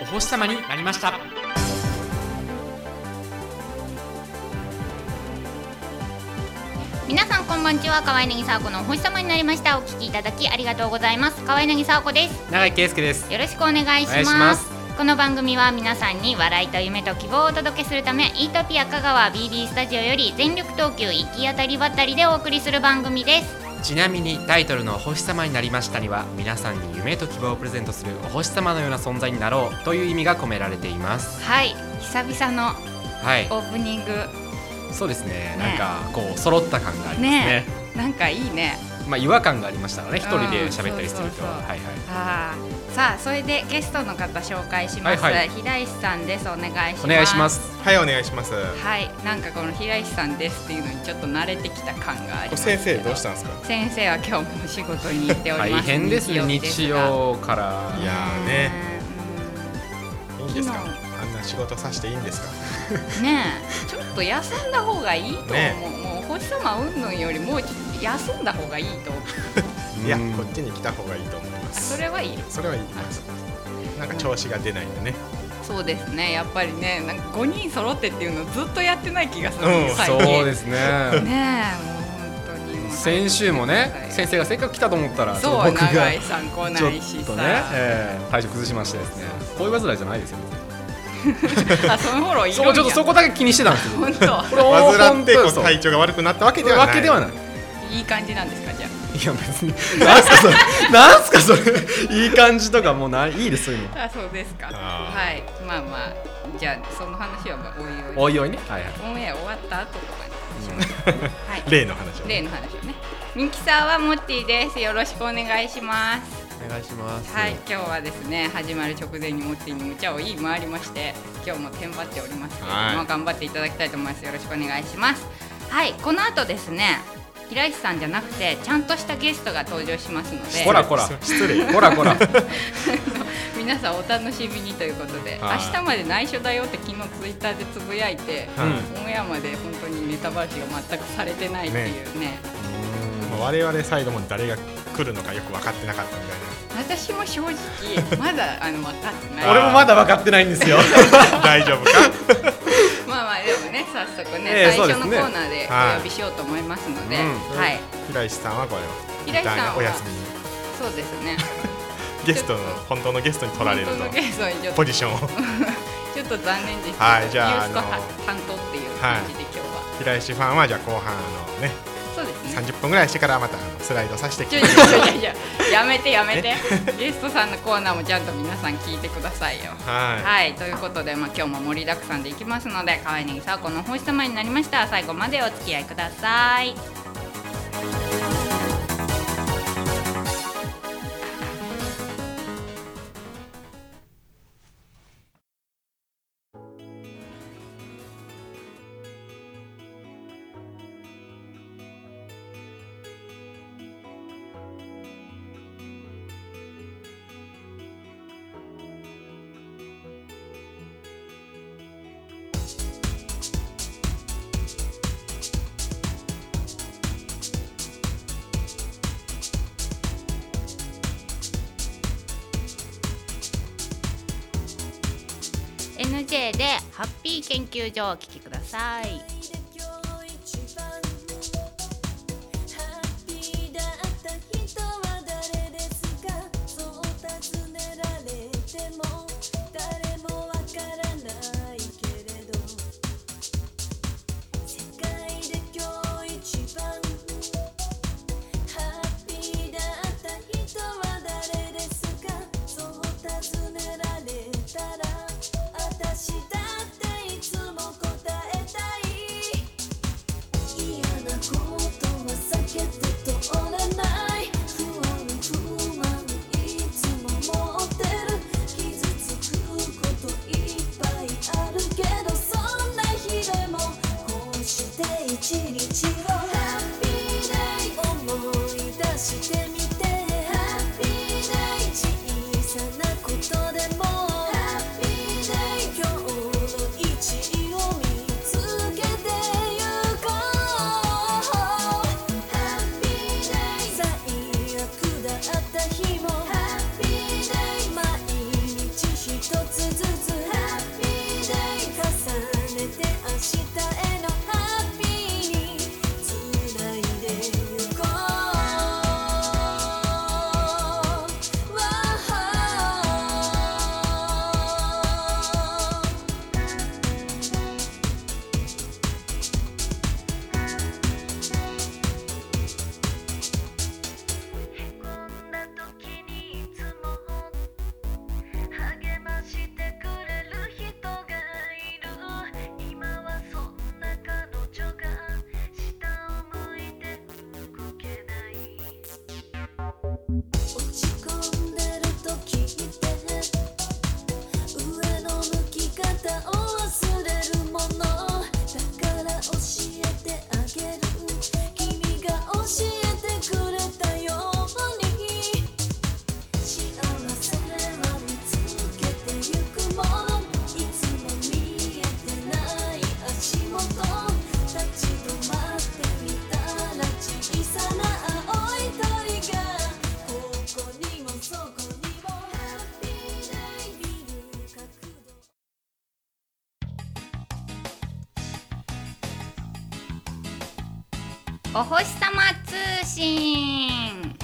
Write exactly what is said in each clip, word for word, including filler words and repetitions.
星様になりました。 皆さんこんばんちは。河合凪沙子のお星様になりました。お聞きいただきありがとうございます。河合凪沙子です。 永井圭介です。 よろしくお願いします。 お願いします。 この番組は皆さんに笑いと夢と希望をお届けするため、イートピア香川 ビービー スタジオより全力投球行き当たりばったりでお送りする番組です。 ちなみにタイトルのお星様になりましたには、皆さんに夢と希望をプレゼントするお星様のような存在になろうという意味が込められています。 はい、久々のはい、 オープニング、 そうですね、 ね、 なんかこう揃った感がありますね。 ね、なんかいいね。 まあ違和感がありましたからね、一人で喋ったりすると。 そうそうそう、 はいはい。 あさあ、それでゲストの方紹介します。 はいはい、 平石さんです。お願いします。 お願いします。 はい、お願いします。 はい、なんかこの平石さんですっていうのにちょっと慣れてきた感があります。 先生どうしたんですか？ 先生は今日もお仕事に行っております。 大変ですね、日曜から。 いやーね、 うん、 いいんですか？あんな仕事させていいんですか？ ねえ、ちょっと休んだ方がいいと思う。 ね、 もう星様うんぬんよりもうちょっと休んだ方がいいと思う。 いや、こっちに来た方がいいと思います。 それはいい。 それはいいます。なんか調子が出ないんでね。 そうですね、やっぱりね、なんかごにん揃ってっていうのをずっとやってない気がする、 うん、 最近。 そうですね。 ねえ、もう本当にもう先週もね、先生がせっかく来たと思ったら、 そう、 僕が永井さん来ないしさ、 ちょっとね、えー、体調崩しましてですね、恋煩いじゃないですよね。 あ、そのフォローいるんや。 そう、ちょっとそこだけ気にしてたんですよ。 本当。 これ患ってこう体調が悪くなったわけではない。 わけではない。 いい感じなんですか、じゃあ。 いや別になんすかそれ、なんすかそれ、いい感じとかもうない、いいですそういうの。 あ、そうですか。はい、まあまあ、じゃあその話はまあおいおい。 おいおいね。はいはい。 オンエア終わった後とかにします。はい。 例の話を。 例の話をね。ミキサーはモッティです。よろしくお願いします。 お願いします。 はい、今日はですね、始まる直前にモッティに無茶を言い回りまして、今日もテンパっておりますけれども、頑張っていただきたいと思います。よろしくお願いします。はい、この後ですね、平石さんじゃなくてちゃんとしたゲストが登場しますので、 こらこら失礼、 こらこら皆さんお楽しみにということで、明日まで内緒だよって昨日ツイッターでつぶやいて、うん、オンエアまで本当にネタバラシが全くされてないっていうね。 もう我々サイドも誰が来るのかよく分かってなかったみたいな。 私も正直まだあの分かってない。 俺もまだ分かってないんですよ。 大丈夫か？ まあまあでもね、早速ね、 えー、 最初のコーナーでお呼びしようと思いますので、はい。はい、 平石さんはこれを平石さんはお休みに。 そうですね。 ゲストの本当のゲストに取られるとポジションをちょっと残念ですけど、 はい、じゃあユースト担当っていう感じで今日は、はい、 平石ファンはじゃあ後半のね、 そうですね、 さんじゅっぷんぐらいしてからまたスライドさせてきて、いやいやいややめてやめてゲストさんのコーナーもちゃんと皆さん聞いてくださいよ。はい、はい、ということで、まあ、今日も盛りだくさんでいきますので、河合凪沙子のお星様になりました。最後までお付き合いください。エヌジェー でハッピー研究所をお聞きください。 私だっていつも答えたいお星様通信。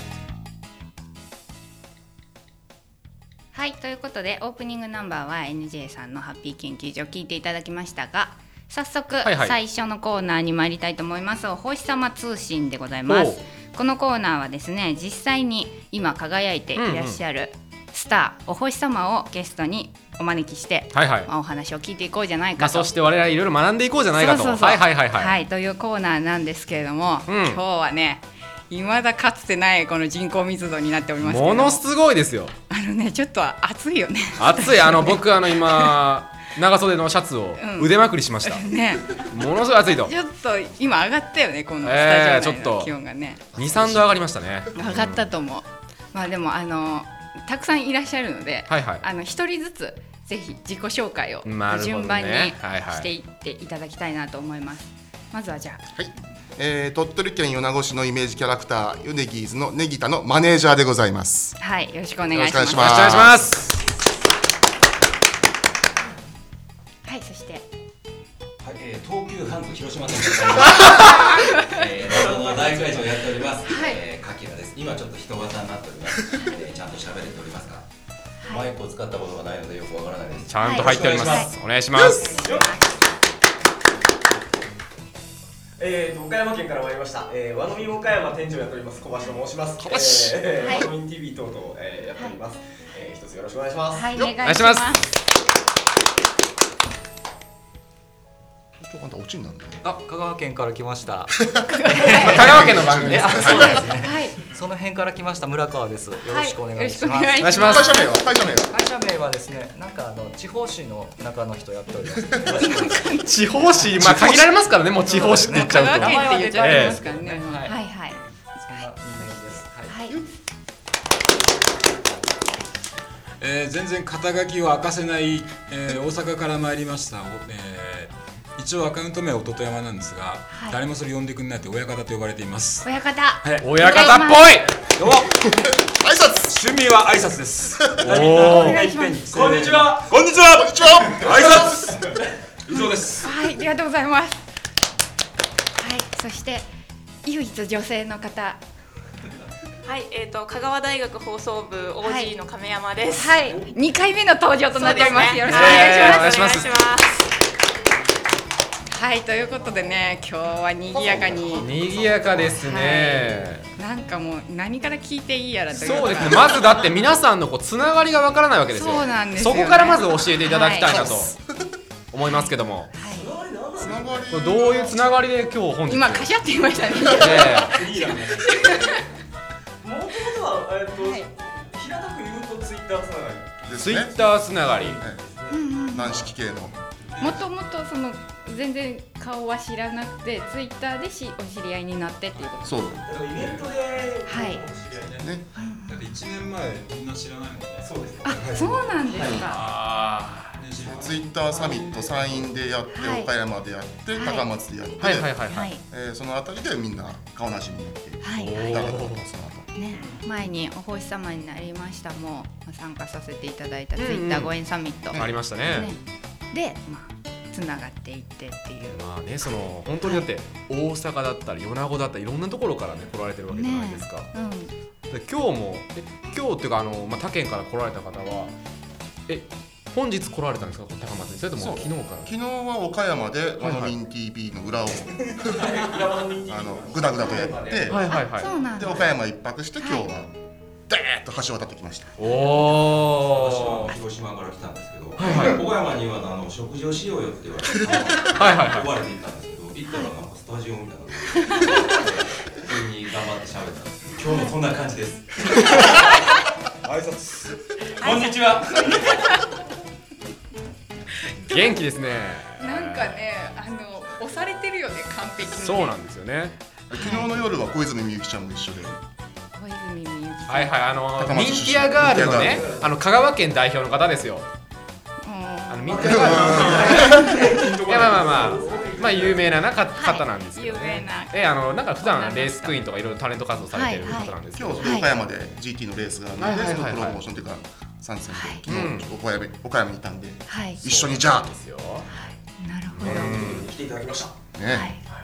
はい、ということでオープニングナンバーは エヌジェー さんのハッピー研究所を聞いていただきましたが、早速、はいはい、最初のコーナーに参りたいと思います。お星様通信でございます。このコーナーはですね、実際に今輝いていらっしゃるスター、うんうん、お星様をゲストにお招きして、はいはい、まあ、お話を聞いていこうじゃないかと、まあ、 そして我々いろいろ学んでいこうじゃないかと、 そうそうそう、 はいはいはいはい、 はい、というコーナーなんですけれども、うん、今日はね、未だかつてないこの人口密度になっておりますけども、 ものすごいですよ。 あのね、ちょっと暑いよね。 暑い。あの僕あの今長袖のシャツを腕まくりしました、うんね、ものすごい暑いと。 ちょっと今上がったよね、このスタジオ内の気温がね、 えー、にさんど上がりましたね。 上がったと思う、うん、まあでもあのたくさんいらっしゃるので、はいはい、あの一人ずつぜひ自己紹介を順番にしていっていただきたいなと思います、はいはい、まずはじゃあ、はい、 えー、鳥取県米子市のイメージキャラクターユネギーズのネギタのマネージャーでございます。 はい、よろしくお願いします。よろしくお願いします。 はい、そして、はい、 えー、東急ハンズ広島店でえー、謎の大会場をやっております、はい、えー、カキラです。今ちょっと人型になっております、えー、ちゃんと喋れておりますか、はい、マイクを使ったことがないのでよくわからないです。 ちゃんと入っております、はい、お願いします。 えー、岡山県から参りました、えー、和のみ岡山店長をやっております小橋と申します。小橋、えー、はい、和のみ ティーブイ 等々、えー、やっております、はい、えー、一つよろしくお願いします。 はい、お願いします。 落ちんなんだね。 あ、香川県から来ました香川県の番組です。 あ、そうですね、はい、その辺から来ました村川です。よろしくお願いします。 はい、お願いします。 会社名は会社名は会社名はですね、なんかあの地方紙の中の人やっております地方紙、まあ限られますからね、もう地方紙って言っちゃうと、 香川県って言っちゃいますからね、 はいはい、 そんなイメージです。 はい、はい、 えー、全然肩書きを明かせない、えー、大阪から参りました、えー、一応アカウント名は弟山なんですが、はい、誰もそれ呼んでくれないと親方と呼ばれています。 親方、 はい、親方っぽい。 どうも挨拶、趣味は挨拶です。 おお、 こんにちは、こんにちは、こんにちは、挨拶以上です。 はい、ありがとうございます。はい、そして唯一女性の方、 はい、えーと香川大学放送部 オージー の亀山です。 はい、はい、にかいめの登場となっております。 ね、 よろしくお願いします。 お願いします。 はい、ということでね、今日は賑やかに賑やかですね、 はい、なんかもう何から聞いていいやらというか、 そうですね、まずだって皆さんのこうつながりがわからないわけですよ。 そうなんですよね。 そこからまず教えていただきたいなと思いますけども、はい、これどういうつながりで今日本日今カシャって言いましたね。 もともとは、えーとはい、平たく言うとツイッターつながりですね。 ツイッターつながり、 軟式系のもともとその全然顔は知らなくてツイッターでしお知り合いになってっていうこと。 そう。 だからイベントではいね。だっていちねんまえみんな知らないもんね。 そうです。 あ、そうなんですか。 ああ。 ツイッターサミット山陰でやって、岡山でやって、高松でやって、 はいはいはいはい。 えそのあたりでみんな顔なじみになって、はいはい。だからその後ね、前にお星様になりましたも参加させていただいたツイッターご縁サミットありましたね。 で、まあつながっていってっていう。 まあね、その本当にだって大阪だったり米子だったりいろんなところからね来られてるわけじゃないですか。ね、うん、で今日もえ今日っていうかあの、まあ、他県から来られた方はえ本日来られたんですか、高松に。それとも昨日から。 昨日は岡山でワノミン ティーブイ の裏をあのグダグダとやって、はいはいはい、 で岡山一泊して今日はダーッと橋を渡ってきました。 おお。私は広島から来たんですけど、はいはい、岡山にはあの食事をしようよって言われて、はいはいはい、呼ばれて行ったんですけど、行ったらなんかスタジオみたいな普通に頑張って喋ったんですけど、今日もそんな感じです。 挨拶。 こんにちは。 元気ですね。 なんかね、あの押されてるよね、完璧に、ね。 そうなんですよね。 昨日の夜は小泉みゆきちゃんも一緒で。 小泉みゆきさん。 はいはい、あのミンティアガールのね、あの香川県代表の方ですよ。あのミンティアガール。いやまあまあまあ、まあ有名ななか方なんですけどね。え、あのなんか普段レースクイーンとかいろいろタレント活動されてる方なんですけど。 今日岡山で ジーティー のレースがあるので、そのプロモーションというか。参戦で昨日岡山岡山にいたんで、一緒にじゃあなるほど来ていただきましたね。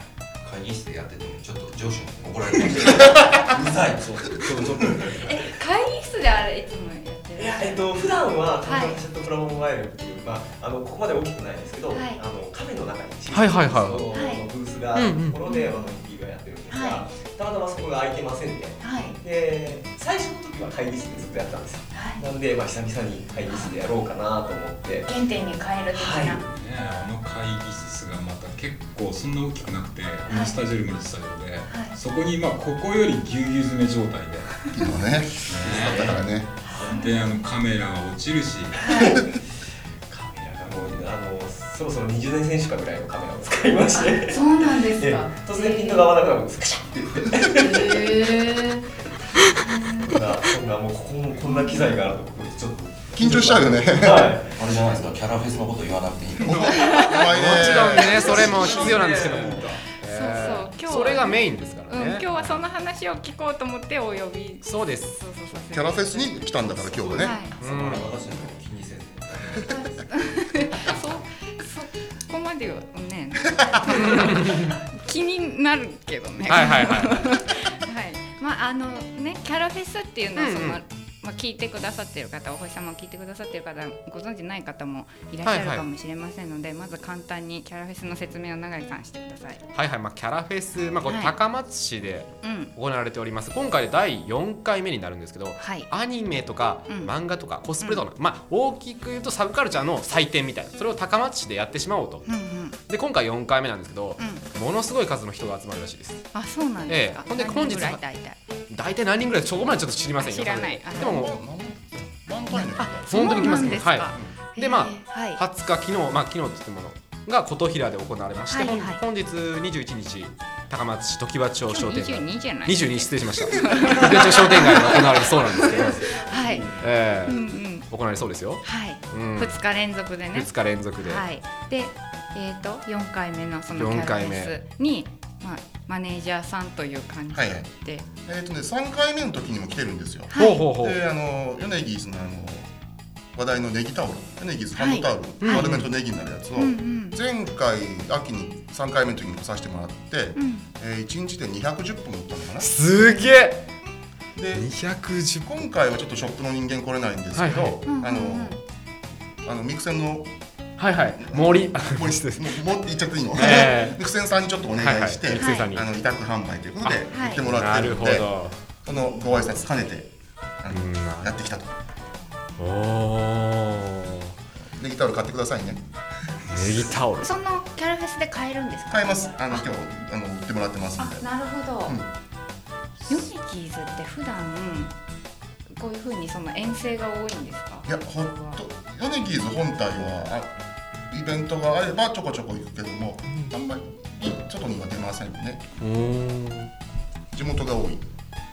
会議室でやっててもちょっと上司に怒られてましたうざいそうそうそうえ会議室であれいつもやってる？ いやえっと普段はタンタンシェットプラモモバイルっていうまああのここまで大きくないんですけど、あのカフェの中に小さいブースがあるところでワノミ ティービーがやってるんですが、たまたまそこが空いてませんで、で最初の時は会議室でずっとやってたんですよ。なんでまあ久々に会議室でやろうかなと思って原点に変える的な。 ね、あの会議室がまた結構そんな大きくなくて、あのスタジオよりもスタジオで、そこにまあここよりぎゅうぎゅう詰め状態で今ね、だったからね。 であのカメラが落ちるし、 カメラがもうあのそろそろにじゅうねん選手かぐらいのカメラを使いまして、 そうなんですか。 突然ピントが合わなくなるんです。カシャッって言って。へー。そんなそんなもうここもこんな機材があるとここでちょっと緊張しちゃうよね。はい。 あれじゃないですか、キャラフェスのこと言わなくていい。もちろんね、それも必要なんですけども。 そうそう、今日はそれがメインですからね。 今日はその話を聞こうと思ってお呼び。 そうです。 キャラフェスに来たんだから今日はね。 そこら私の気にせず。 そそこまではね。気になるけどね。 はいはいはい。 はい。まああのね、キャラフェスっていうのはその、まあ、聞いてくださっている方、お星様を聞いてくださっている方、ご存知ない方もいらっしゃるかもしれませんので、はいはい、まず簡単にキャラフェスの説明を永井さんしてください。 はいはい、まあ、キャラフェス、まあ、これ高松市で行われております、うん、今回でだいよんかいめになるんですけど、はい、アニメとか漫画とかコスプレとか、うん、まあ、大きく言うとサブカルチャーの祭典みたいな、それを高松市でやってしまおうと、うんうん、で今回よんかいめなんですけど、うん、ものすごい数の人が集まるらしいです。 あ、そうなんですか。ええ、ほんで本日は大体何人ぐらい、そこまでちょっと知りませんよ。 知らない。 でももうあ、 本当に来ますね。 はい。 でまあ、はい、はつか昨日、まあ昨日って言ってものが琴平で行われまして、はいはい、本日にじゅういちにち高松市常盤町商店街、にじゅうにじゃない、にじゅうに失礼しました常盤町商店街で行われるそうなんですけど、はい、えーうんうん、行われそうですよ。 はい、うん、ふつか連続でね。 ふつか連続で。 はい。で、えっとよんかいめのそのキャラフェスに、まあマネージャーさんという感じで、はいはい、 えっとねさんかいめの時にも来てるんですよ。 ほうほうほう。 で、あのヨネギーズのあの話題のネギタオル、ヨネギーズハンドタオル、はい、丸めとネギになるやつを、うんうん、前回秋にさんかいめの時に来させてもらって、うん、えー、いちにちでにひゃくじゅっぷん打ったのかな。 すげえ。 でにひゃくじゅっぷん、今回はちょっとショップの人間来れないんですけど、はいはい、あのあのミクセンのはいはい、森森です。もう言っちゃっていいの？ええ、ミクセンさんにちょっとお願いして、 ミクセンさんにあの委託販売ということで言ってもらってるので、そのご挨拶兼ねてあのやってきたと。おお。ネギタオル買ってくださいね。 ネギタオル。 そのキャラフェスで買えるんですか？ 買えます。あの今日あの売ってもらってますんで。 なるほど。ヨネギーズって普段こういう風にその遠征が多いんですか？ いや、ほっとヨネギーズ本体はイベントがあればちょこちょこ行くけども、あんまり外には出ませんね。地元が多い。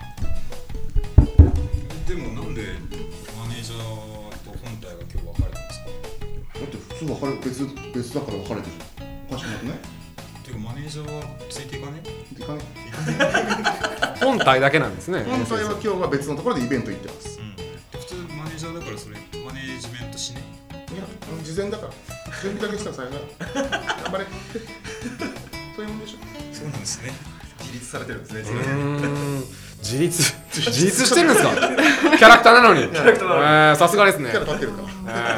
でもなんでマネージャーと本体が今日分かれたんですか？ だって普通分かれ別別だから分かれてる。おかしくなくない？ ていうかマネージャーはついていかね？ いかね。 本体だけなんですね。 本体は今日は別のところでイベント行ってます。 うん、普通マネージャーだからそれマネージメントしね。 いや、事前だから準備だけしたらさよなら。頑張れ。そういうもんでしょ。 そうなんですね。 自立されてるんですね。 自立自立してるんですか？キャラクターなのに。キャラクターなのに。さすがですね。 キャラ立ってるから。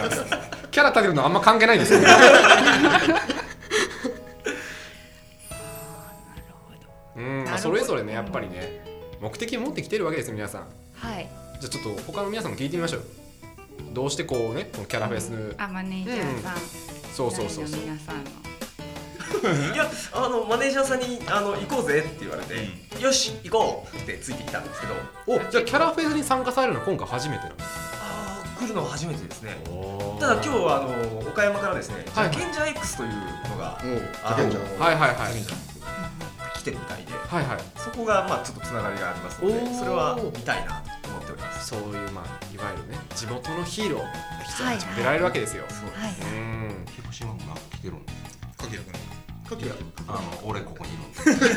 キャラ立ってるのあんま関係ないんですよ。うん、まあ、それぞれね、やっぱりね、目的を持ってきてるわけですよ、皆さん。 はい。 じゃあちょっと他の皆さんも聞いてみましょう。どうしてこうね、このキャラフェス、 うん、あ、マネージャーさん、うん、 そうそうそうそう。 皆さんのいや、あのマネージャーさんにあの行こうぜって言われて、うん、よし行こうってついてきたんですけど、 お、じゃあキャラフェスに参加されるのは今回初めてなんですか？ ああ、来るのは初めてですね。ただ今日はあの岡山からですね、はい、賢者 X というのが、 はいはいはい。 来てるみたいで、 はいはい、 そこがまあちょっとつながりがありますので、それは見たいなと思っております。 そういうまあいわゆるね、地元のヒーローの人たちも出られるわけですよ。そうです。 うん。広島が来てるんで。 かきらくん。 かきら。あの俺ここにいるんで。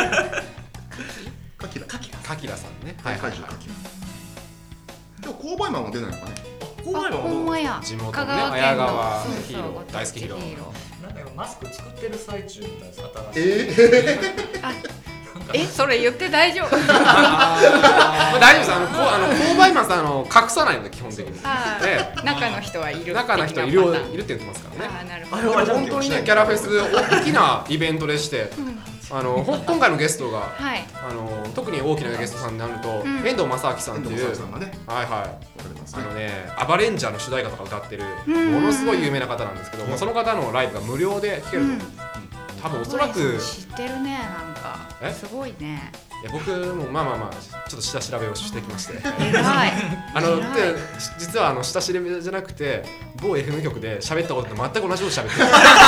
かきら。 かきら。かきらさんね。はいはいはい。 今日購買マンも出ないのかね。 購買マンほんまや。 地元のね、綾川ヒーロー、大好きヒーロー。 マスク作ってる最中みたいです。新しい。 ええ、それ言って大丈夫？ まあ大丈夫です。あのこあの購買マンさんあの隠さないので基本的に。 ええ、中の人はいる。 中の人いるいるって言ってますからね。 あ、なるほど。 本当にねキャラフェス大きなイベントでして、あの今回のゲストが、あの特に大きなゲストさんになると遠藤正明さんっていう、はいはい、あのねアバレンジャーの主題歌とか歌ってるものすごい有名な方なんですけど、その方のライブが無料で聴けると。多分おそらく知ってるね、なんかすごいね。 いや僕もまあまあまあちょっと下調べをしてきまして偉いあので実はあの下調べじゃなくて某 エフエム 局で喋ったことと全く同じこと喋ってる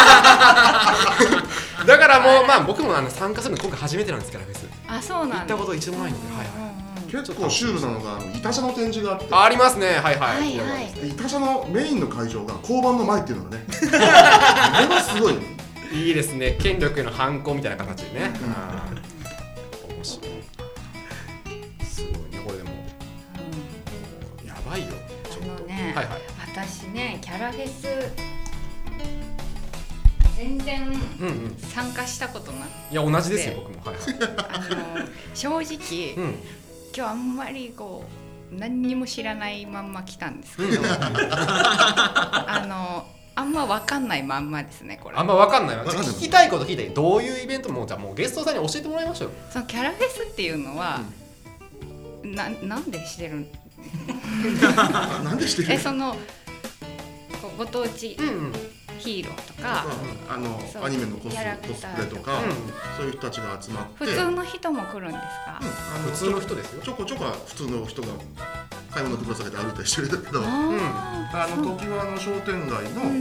だからもうまあ僕もあの参加するの今回初めてなんですからフェス。 あ、そうなんだ。 行ったこと一度もないんで、はいはい。 結構シュールなのが板車の展示があって、 ありますね、はいはい。 板車のメインの会場が交番の前っていうのがねあれはすごいいいですね、権力への反抗みたいな形でね。面白い。すごいね、これでも。やばいよ。 あのね、 はいはい。 私ね、キャラフェス全然参加したことなくて。 いや、同じですよ、僕も。はいはい。 あの正直、今日あんまりこう何にも知らないまんま来たんですけど、あの。あんま分かんないまんまですね、これ。 あんま分かんないわ。聞きたいこと聞いて、どういうイベントもじゃあもうゲストさんに教えてもらいましょう。 そのキャラフェスっていうのは、うん、ななんでしてるなんでしてるえ、そのご当地ヒーローとか、 うん、あのアニメのコスプレとか、うん、そういう人たちが集まって。 普通の人も来るんですか？ うん、あの普通の人ですよ。 ちょこちょこ普通の人が買い物ぶら下げて歩いたりしてるんだけど、あの常盤の商店街の、うん、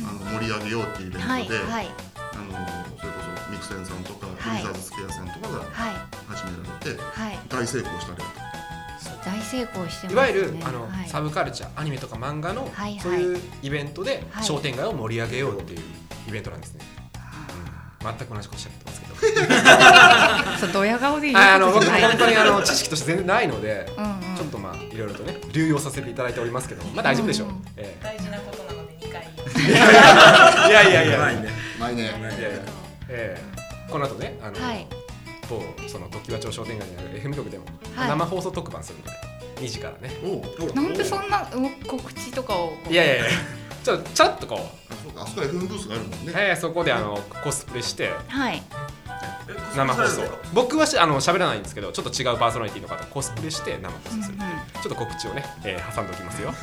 あの盛り上げようっていうイベントで、はいはい、あのそれこそミクセンさんとか、はい、ウィザーズスクエアさんとかが始められて、はい、大成功したりと。 大成功してますね。 いわゆるあの、はい、サブカルチャー、アニメとか漫画の、はいはい、そういうイベントで商店街を盛り上げようっていうイベントなんですね。うん、全く同じことしゃべってますけど。 そうドヤ顔で言うことじゃない。 僕本当にあの知識として全然ないので、うんうん、ちょっとまあいろいろとね流用させていただいておりますけど、まあ大丈夫でしょう。うんうんえー、大事なことなのでにかい。 いやいやいや。 前ね。前ね。 えー、この後ねあの。はい某その常盤町商店街にある エフエム 局でも生放送特番するのでにじからね。 なんでそんな告知とかをいやいやいやちょっとちょっとこうあそこ エフエム ブースがあるもんね。 えー、そこであのコスプレして生放送僕はしあの喋らないんですけどちょっと違うパーソナリティの方コスプレして生放送する、うんうん、ちょっと告知をね、えー、挟んでおきますよ。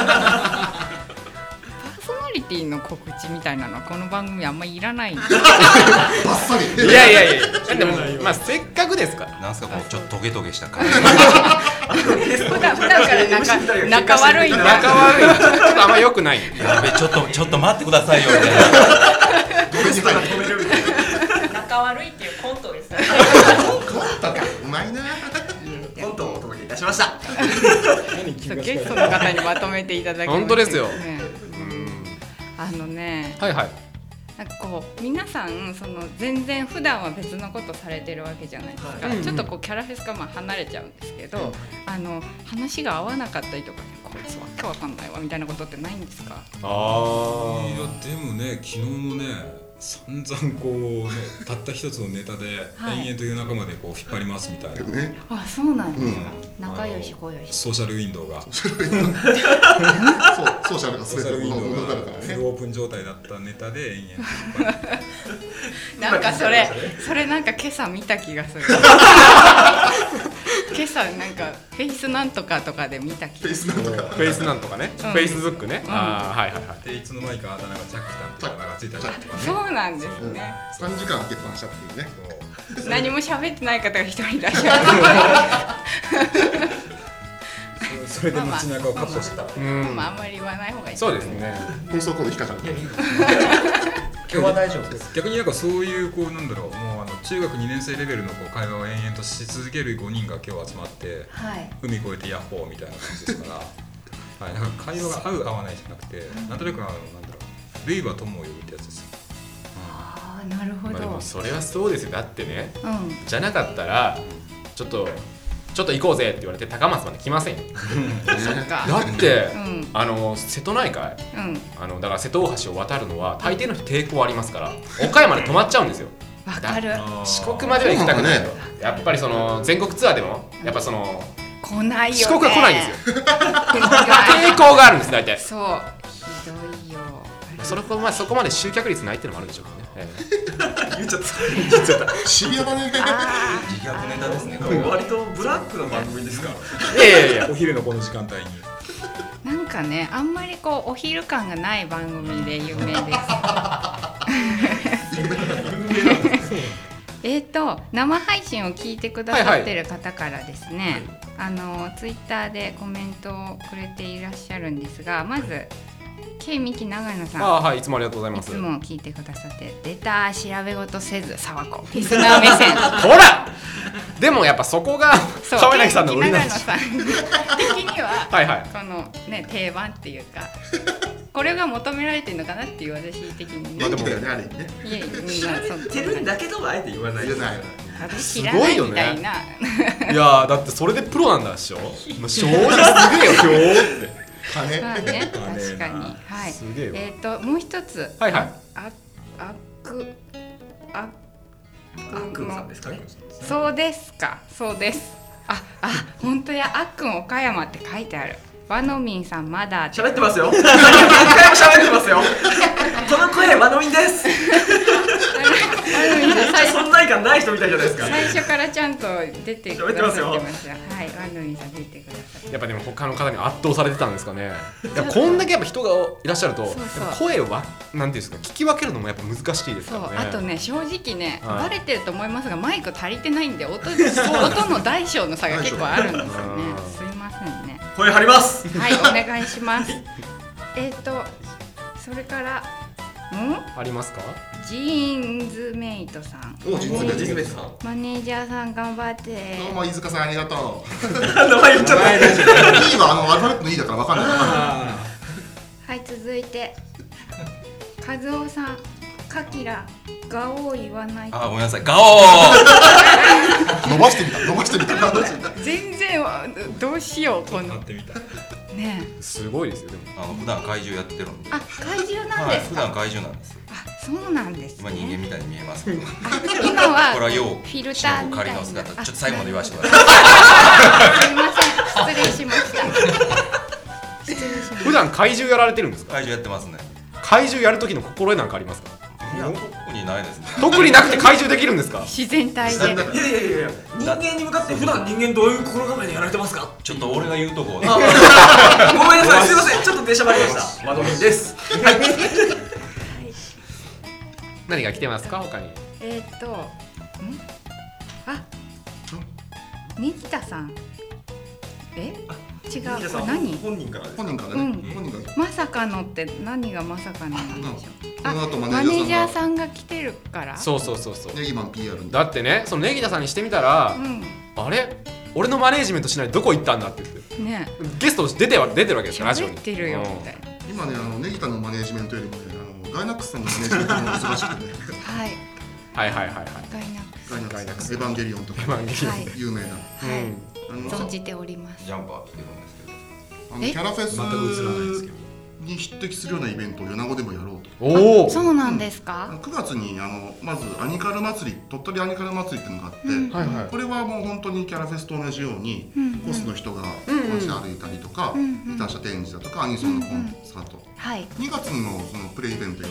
パーソナリティの告知みたいなのはこの番組あんまりいらないんでバッサリいやいやいやでもまあせっかくですからなんすかこのちょっとトゲトゲした感じ普段普段から仲仲悪いんだ仲悪いちょっとあんま良くないやべちょっとちょっと待ってくださいよみたいな仲悪いっていうコントですねコントかうまいなコントをお届けいたしましたゲストの方にまとめていただきました、ね、 本当ですよ、 あのねはいはいなんかこう皆さんその全然普段は別のことされてるわけじゃないですか、はい、ちょっとこうキャラフェスからまあ離れちゃうんですけど、うん、あの話が合わなかったりとか、ね、こいつわけわかんないわみたいなことってないんですか？ あいやでもね昨日もね散々こうねたった一つのネタで延々と夜中までこう引っ張りますみたいな、 ね、 あそうなんですか、うん、仲良し小良しソーシャルウィンドウがソーシャルウィンドウソーシャルがソーシャルウィンドウがフルオープン状態だったネタで延々となんかそれそれなんか今朝見た気がする今朝なんかフェイスなんとかとかで見た気がするフェイスなんとかね、フェイスブックね、ああはいはいはいでいつの間にかあだ名がチャックタンってあだ名がついたりとかねそうなんですね、 うん、さんじかん開けっぱなしだっていうね何も喋ってない方が一人いらっしゃるそれで街中をカットした、 まあまああんまり言わない方がいいそうですね放送コード引っかかる今日は大丈夫です。 逆になんかそういうこうなんだろうもうあの中学にねん生レベルのこう会話を延々とし続けるごにんが今日集まって、はい、海越えてヤッホーみたいな感じですから、はい、なんか会話が合う合わないじゃなくて、うん、なんとなくあのなんだろう類は友を呼ぶってやつですよ。 ああなるほど、 まあ、でもそれはそうですよだってね、うん、じゃなかったらちょっとちょっと行こうぜって言われて高松まで来ませんよそっかだって、 うん、 あの瀬戸内海、うん、あのだから瀬戸大橋を渡るのは大抵の人抵抗ありますから岡山で止まっちゃうんですよ。 わかる。 四国までは行きたくないと、やっぱりその全国ツアーでもやっぱその来ないよね。 四国は来ないんですよ抵抗があるんです大体。 そうひどいよ。 それこまあそこまで集客率ないっていうのもあるでしょうね。 言っちゃった言っちゃったシビアだね。 自虐ネタですね。 割とブラックな番組ですか。 いやいやいやお昼のこの時間帯になんかね、あんまりこうお昼感がない番組で有名ですえっと生配信を聞いてくださってる方からですね、はいはい、あのツイッターでコメントをくれていらっしゃるんですが、まず K ミキ長野さん、 あ、はい、いつもありがとうございます。 いつも聞いてくださって、出た調べ事せず沢子リスナー目線ほらでもやっぱそこが川柳さんの売りなんです。 長野さん的にははい、はい、 このね定番っていうかこれが求められてるのかなっていう私的にね。 まあでもねあれね。 いやいや知ってるんだけどあえて言わないですよね。 知らないみたいな。 いやだってそれでプロなんだでしょ。正直すげえよ今日って。 金。 まあね確かにはい。えっともう一つ。 はいはい。 ああくああっくんさんですかね。 そうですかそうです。ああ本当やあっくん岡山って書いてある。和のみんさんまだ喋ってますよ。何回も喋ってますよ。この声和のみんです。存在感ない人みたいじゃないですか。 最初からちゃんと出てくださってました。はい、和のみんさん出てくださって。 やっぱでも他の方に圧倒されてたんですかね。いやこんだけやっぱ人がいらっしゃると、そうそう声をわなんていうんですか聞き分けるのもやっぱ難しいですからね。 そうあとね正直ね、はい、バレてると思いますがマイク足りてないんで音音の大小の差が結構あるんですよね。すいませんね。 声張ります。 はいお願いします。えっとそれからんありますか。 ジーンズメイトさん。 おジーンズメイトさん。 マネージャーさん頑張って。 どうも飯塚さんありがとう。 名前言っちゃった。いいわあのアルファベットのいいだからわかんない。 はい続いて和夫さんカキラガオー言わない。 あごめんなさいガオー。 伸ばしてみた伸ばしてみた。 全然どうしようこの。ねすごいですよでも。 あの普段怪獣やってるんで。 あ怪獣なんですか。 普段怪獣なんですよ。 あそうなんです。 今人間みたいに見えますけど。 今はこれはようフィルターみたいな。 仮の姿。ちょっと最後まで言わせてください。 すみません失礼しました。失礼しました。 普段怪獣やられてるんですか。 怪獣やってますね。 怪獣やる時の心得なんかありますか。 いや特にないですね。 特になくて怪獣できるんですか。 自然体で。 いやいやいや人間に向かって普段人間どういう心構えでやられてますか。 ちょっと俺が言うとこ。ごめんなさいすみませんちょっと出しゃばりました。マドミンです。 何が来てますか他に。 えっとんあネギタさんえ違う何本人から本人からね本人からまさかのって何がまさかのなんでしょう。あママネージャーさんが来てるから。 そうそうそうそう。 ネギマン ピーアールだってねそのネギタさんにしてみたら、うん、あれ俺のマネージメントしないどこ行ったんだって言ってねゲスト出ては出てるわけですよラジオに。 喋ってるよみたいな。 今ねあのネギタのマネージメントよりもねあのガイナックスさんのマネージメントも忙しくてねはいはいはいはいはいガイナックスガイナックスエヴァンゲリオンとか有名な存じております。 ジャンパー着てるんですけどあのキャラフェスに匹敵するようなイベントを米子でもやろうと。 おおそうなんですか。 くがつにあのまずアニカル祭り鳥取アニカル祭りっていうのがあって、これはもう本当にキャラフェスと同じようにコスの人が街で歩いたりとかギター車展示だとかアニソンのコンサート、にがつにもそのプレイイベントやって、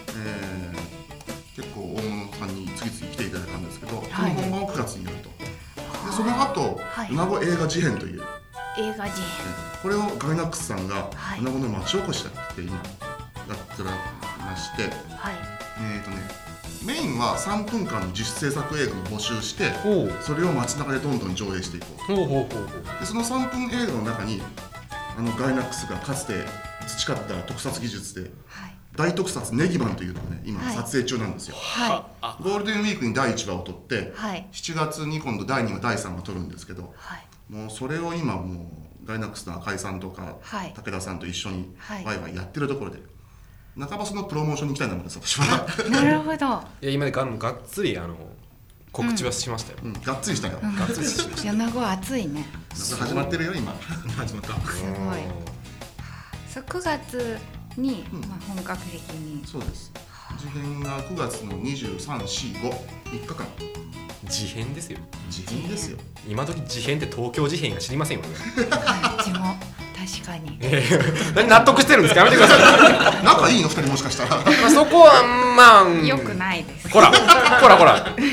結構大物さんに次々来ていただいたんですけど、その本番をくがつにやると。でその後米子映画事変という映画事変これをガイナックスさんが米子の町おこしだって今やってらまして、えっとねメインはさんぷんかんの自主制作映画を募集してそれを街中でどんどん上映していこう。でそのさんぷん映画の中にあのガイナックスがかつて培った特撮技術で、はい、大特撮ネギマンというのをね今撮影中なんですよ、はい、ゴールデンウィークにだいいちわを撮って、はい、しちがつに今度だいにわだいさんわ撮るんですけど、はい、もうそれを今もうガイナックスの赤井さんとか、はい、武田さんと一緒にワイワイやってるところで、半ばそのプロモーションに行きたいなもんです私は。 なるほど。 いや今でががっつりあの告知はしましたよ。 がっつりしたよ。 がっつりしました。 米子暑いね。 夏始まってるよ今。 始まった。 すごい。そうくがつにまあ本格的に。 そうです。事変がくがつのにじゅうさん、よん、ご、みっかかん。 事変ですよ。 事変ですよ。 今時事変って東京事変が知りませんよ。 うちも確かに。 何納得してるんですか。やめてください。仲いいのふたりもしかしたら。 まあそこはまあ良くないです。 ほらほらほら。はい、 なる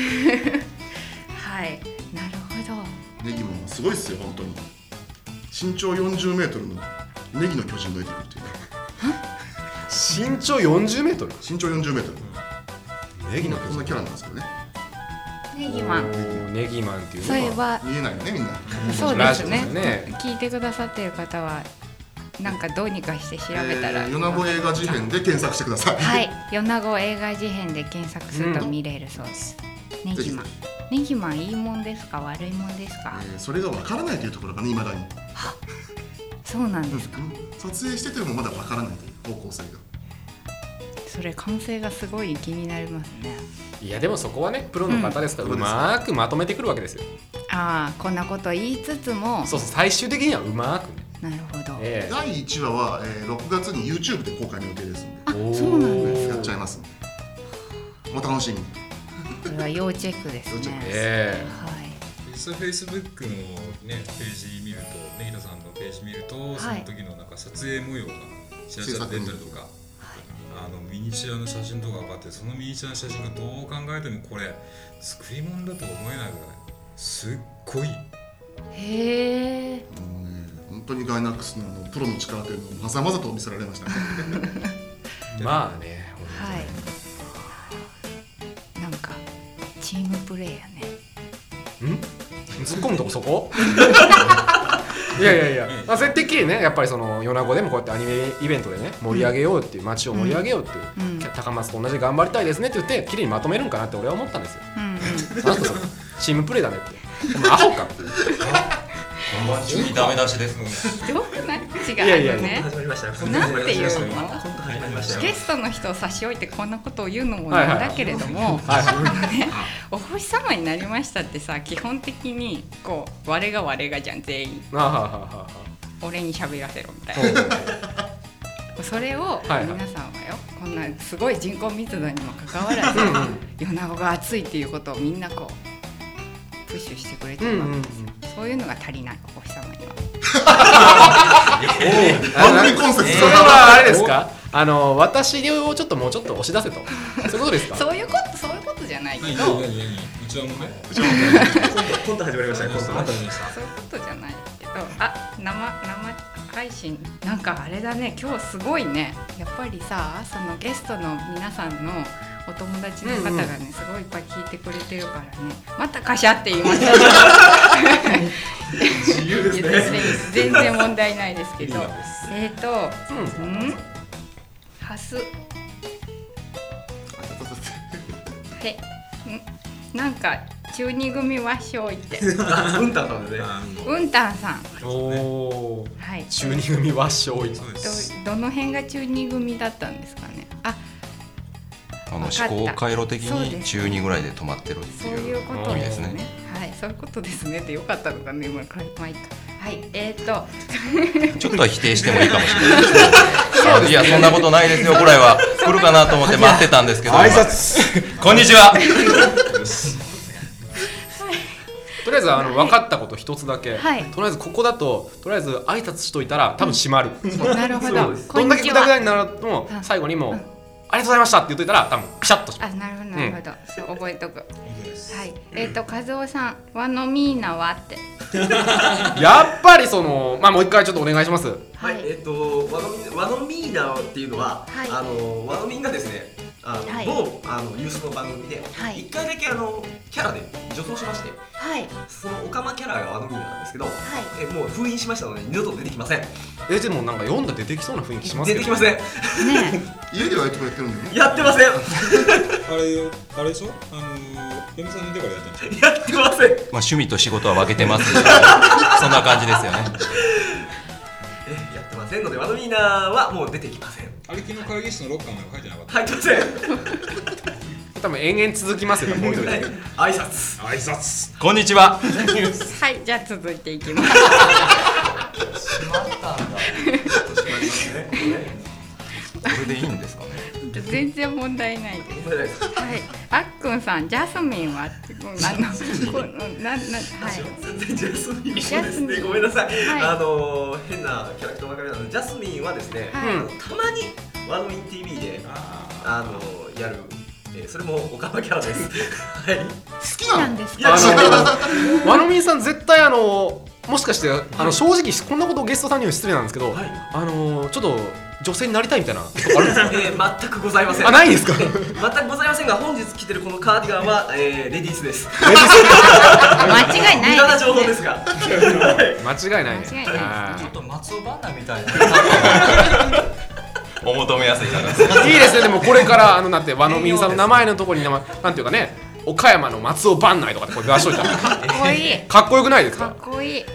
ほど。 ネギもすごいっすよ本当に。身長よんじゅうメートルのネギの巨人が出てくるっていう。 身長よんじゅうメートル。 身長よんじゅうメートル。 ネギの巨人。 こんなキャラなんですけどね。 ネギマン。 ネギマンっていうそういえば見えないよねみんな。 そうですね。聞いてくださっている方はなんかどうにかして調べたら。 米子映画事変で検索してください。 はい。米子映画事変で検索すると見れるそうです。ネギマン。ネギマンいいもんですか悪いもんですか。 それがわからないというところがね未だに。 そうなんですか。 撮影しててもまだわからないという方向性が。 それ完成がすごい気になりますね。 いやでもそこはねプロの方ですから、うまくまとめてくるわけですよ。 ああこんなこと言いつつも。 そうそう最終的にはうまくね。 なるほど。 えー、だいいちわは、えー、ろくがつに YouTube で公開の予定ですので。あ、そうなんです。 やっちゃいます。お楽しみに。 これは要チェックですね。 えー、はい。 実際 Facebook のねページ見ると、ネギタさんのページ見ると、はい、その時のなんか撮影模様がチラチラ出たりとか。あのミニチュアの写真とかがあって、そのミニチュアの写真がどう考えてもこれ作り物だと思えないぐらいすっごい。 へえ。 本当にガイナックスのプロの力というのをまざまざと見せられましたね。 まあね。 はい。なんかチームプレーやね。 ん？突っ込むとこそこ？いやいやいや、まあ、それてっきりねやっぱりその米子でもこうやってアニメイベントでね盛り上げようっていう街を盛り上げようっていう、うん、高松と同じ頑張りたいですねって言って綺麗にまとめるんかなって俺は思ったんですよ。うんうん、あとそのチームプレーだねってアホかって急にダメ出しですもん。 よくない？違う。 いやいやいや。始まりました。 なんていうの？ コント始まりました。 ゲストの人を差し置いてこんなことを言うのもなんだけれども、お星様になりましたってさ、基本的にこう我が我がじゃん全員。俺に喋らせろみたいな。それを皆さんはよ、こんなすごい人口密度にもかかわらず、米子が暑いっていうことをみんなこうプッシュしてくれてるわけです。そういうのが足りないお星様には。 番組コンセプト。 それはあれですか？あの私をちょっともうちょっと押し出せと。そういうことですか？ そういうことそういうことじゃないけど。 うちはもね。 コント始まりましたね。コント始まりました。 そういうことじゃないけど、あ生生配信なんかあれだね。今日すごいね。やっぱりさそのゲストの皆さんのお友達の方がね、うんうん、すごいいっぱい聞いてくれてるからね。またカシャって言いました自由ですね。 全然問題ないですけど。えっ、ー、と、うん、んハス。へ、んなんか中二組わっしょいって。 うんたんさんですね。 うんたんさん。 おお。 はい。 中二組わっしょい。 どどの辺が中二組だったんですかね。あ。 あの思考回路的に中にぐらいで止まってるっていう意味ですね。 はい、そういうことですねってよかったのかね、今からまあいいか。はい、えっ、ー、とちょっとは否定してもいいかもしれないですけど。いやそんなことないですよ。ぐらいは来るかなと思って待ってたんですけど。 挨拶。 こんにちは。 とりあえずあの分かったこと一つだけ、 はい、 とりあえずここだととりあえず挨拶しといたら多分閉まる。 なるほど。 どんだけグダグダになるとも最後にも。ありがとうございましたって言っといたら多分ピシャッとします。 あ、なるほどなるほど、うん、そう覚えとく。はい。えっ、ー、と和夫さん、ワノミーナはって。 やっぱりそのまあもう一回ちょっとお願いします。 はい。えっ、ー、とワノミワノミーナっていうのは、はい、あのワノミンがですね、あの、はい、某あのユースの番組で一、はい、回だけあのキャラで女装しまして、はい、そのオカマキャラがワノミーナなんですけど、はい、えもう封印しましたので二度と出てきません。 えでもなんか読んだ出てきそうな雰囲気しますけど。出てきません。 ね家ではやってくれてるんだよね。 やってません。あれあれでしょ？あの嫁さん寝てからやってるんでしょ？やってません。まあ趣味と仕事は分けてますけど、そんな感じですよね。 えやってませんのでワノミーナはもう出てきません。 あれ昨日会議室のロッカーまで入ってなかった。 入ってません。 多分延々続きますよ。もう一人で挨拶挨拶こんにちは。 はい、じゃあ続いていきます。 しまったんだ。 これでいいんですかね。 全然問題ないです。 問題ないです。 はい、あっくんさん、ジャスミンはってあのこななはい。 全然ジャスミンですね。ごめんなさい。はい、あの変なキャラクターばかりなので、ジャスミンはですね、はい、たまにワノミン ティーブイ であのやる。えー、それもオカマキャラです。はい。好きなんですか。 あのワノミンさん絶対あのもしかしてあの正直こんなことゲストさんには失礼なんですけど、はい、あのちょっと女性になりたいみたいなあるんですか。 えー、全くございません。 あ、ないですか。 全くございませんが、本日着てるこのカーディガンは、えー、レディースです。 間違いない。 無駄な情報ですが。 間違いないね。 ちょっと松尾バンナみたいな。 お求めやすいな。 いいですね。でもこれからあのなんてワノミンさんの名前のところに名前なんていうかね、岡山の松尾伴内とかってこれ出しといたらかっこいい。 かっこよくないですか。 かっこいい。うん。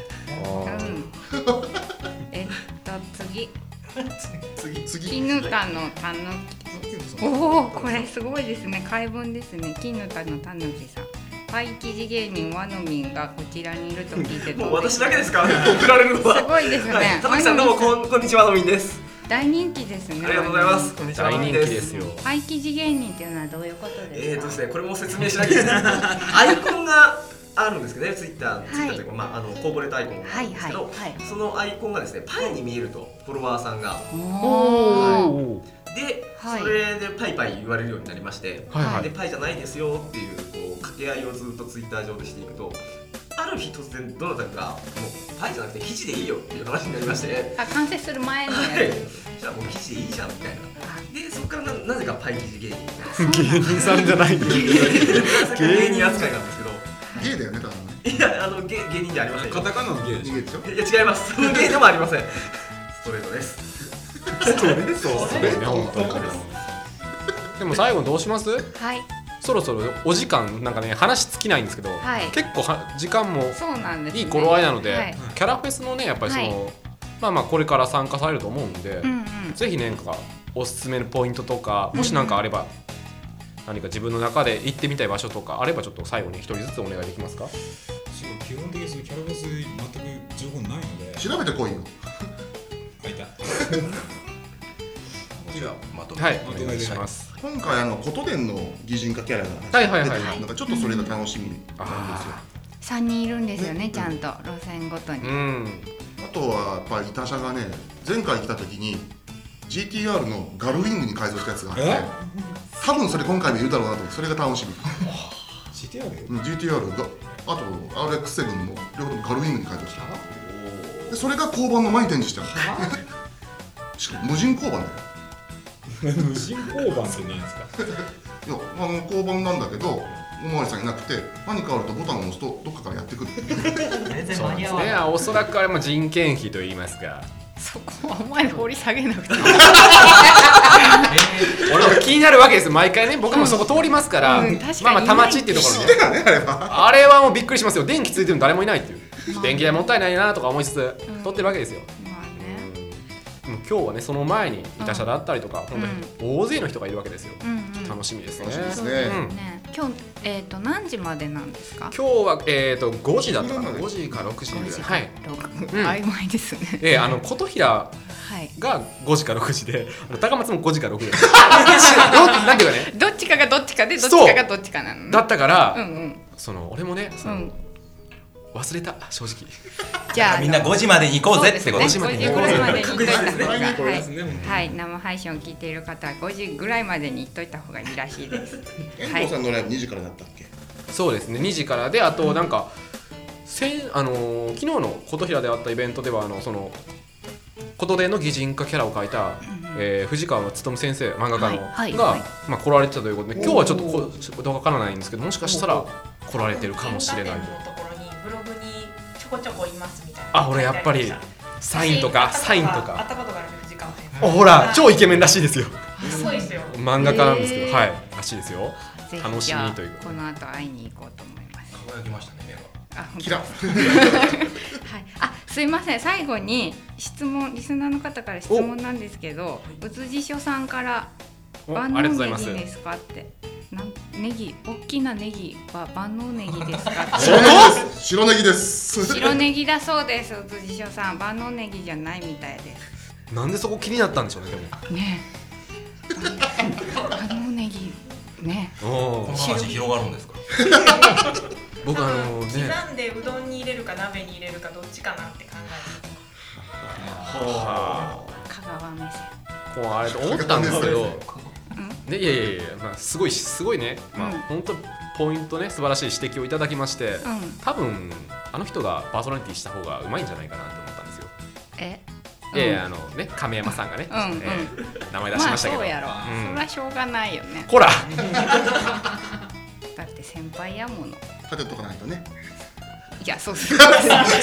えっと次。 次次。 絹田のたぬき。おお、これすごいですね。解文ですね。絹田のたぬきさん。パイ生地芸人ワノミンがこちらにいると聞いて。 もう私だけですか。送られるのは。 すごいですね。 田崎さんどうもこんこんにちは、ワノミンです。 大人気ですね。 ありがとうございます。こんにちは。 大人気ですよ。 パイ生地芸人っていうのはどういうことですか。 えーとですね、これも説明しなきゃいけない。アイコンがあるんですけどね、ツイッター、ツイッターというか、まああのコーポレートアイコンがあるんですけど、そのアイコンがですね、パイに見えるとフォロワーさんが。おー。で、それでパイパイ言われるようになりまして、でパイじゃないですよっていうこう掛け合いをずっとツイッター上でしていくと。ある日突然どなたかがもうパイじゃなくて生地でいいよっていう話になりまして、 あ、完成する前のやつ、 はい、じゃあもう生地でいいじゃんみたいな。でそこから な, なぜかパイ生地芸人芸人さんじゃないんだよ。 芸人扱いなんですけど、 ゲイだよね多分。 いやあの芸芸人じゃありません。 カタカナのゲイでしょ。 いや違います。芸でもありません。ストレートです。 ストレートそうですね、本当に。でも最後どうします。 はい、 そろそろお時間なんかね話尽きないんですけど、はい、結構は時間もいい頃合いなので、はい、キャラフェスのねやっぱりその、はい、まあまあこれから参加されると思うんで、うんうん、ぜひねなんかおすすめのポイントとかもし何かあれば、うんうん、何か自分の中で行ってみたい場所とかあればちょっと最後に一人ずつお願いできますか。 基本的にそのキャラフェス全く情報ないので調べてこいよ。 書いた。 まとめはい、お願いします。 今回あの琴電の擬人化キャラがはいはいはい、 なんかちょっとそれが楽しみなんですよ。 さんにんいるんですよね、ちゃんと路線ごとに。 あとはやっぱりイタ車がね、前回来た時に ジーティーアール のガルウィングに改造したやつがあって、多分それ今回もいるだろうなと思って、それが楽しみ。 ジーティーアール？ うん、ジーティーアール があと アールエックスセブン も両方ともガルウィングに改造した。でそれが交番の前に展示してある。しかも無人交番だよ。 無人交番って何ですか。 いや、あの交番なんだけどおまわりさんいなくて何かあるとボタンを押すとどっかからやってくる。 全然間に合わない。ね、おそらくあれも人件費と言いますか。 そこはお前掘り下げなくても俺も気になるわけですよ毎回ね。僕もそこ通りますから、うん、まあまあ田町っていうところで、ね、あれはもうびっくりしますよ。電気ついてるの誰もいないっていう、まあ、電気代もったいないなとか思いつつ、うん、通ってるわけですよ。今日はねその前にイタ車だったりとか、うん、本当に大勢の人がいるわけですよ、うんうん、楽しみですね。 そうですね、うん、今日、えー、と何時までなんですか。 今日は、えー、とごじだったかな。ごじかろくじぐらい。はい、 曖昧ですね。 えー、あの琴平がごじかろくじで、高松もごじかろくじだけどね、 どっちかがどっちかでどっちかがどっちかなのだったから、うんうん、その俺もねその、うん忘れた正直。 じゃあみんなごじまでに行こうぜってこと。 ごじぐらいまでに行っといた方が、はい、はい、生配信を聞いている方はごじぐらいまでに行っといた方がいいらしいです。 遠藤さんのライブにじからだったっけ。 そうですね、にじからで、あとなんか、せんあのー、昨日の琴平であったイベントではあのその琴電の擬人化キャラを描いた、うんえー、藤川勉先生漫画家の、はいはいはい、が、まあ、来られてたということで、今日はちょっとこどうかわからないんですけど、もしかしたら来られてるかもしれない。 ブログにちょこちょこいますみたいな。 あ、俺やっぱりサインとかサインとか。 会ったことがある藤川先生。ほら超イケメンらしいですよ。 そうですよ。 漫画家なんですけど、はい、らしいですよ。楽しみという。 この後会いに行こうと思います。 輝きましたね目が。 あ、キラ。はい。あ、すいません。最後に質問、リスナーの方から質問なんですけど、うつじ書さんから万能ネギですかって。 なんネギ、大きなネギは万能ネギですか？ 白ネギです。 白ネギだそうです。辻翔さん、万能ネギじゃないみたいです。 なんでそこ気になったんでしょうね、でも。 ね万能ネギね。 この話広がるんですか？ 僕あのね。 刻んでうどんに入れるか鍋に入れるかどっちかなって考えて。 はあ。香川目線。 こうあれと思ったんですけど。ね、いやいやいや、まあ、すごいすごいね、まあ、うん、本当ポイントね、素晴らしい指摘をいただきまして、うん、多分あの人がパーソナリティした方がうまいんじゃないかなと思ったんですよ。 え？ いやいや、あのね、亀山さんがね、うんうんえー、名前出しましたけど、 まあ、そうやろ、うん、それはしょうがないよね。 こらだって先輩やもの。 立てとかないとね。 いや、そうそうそう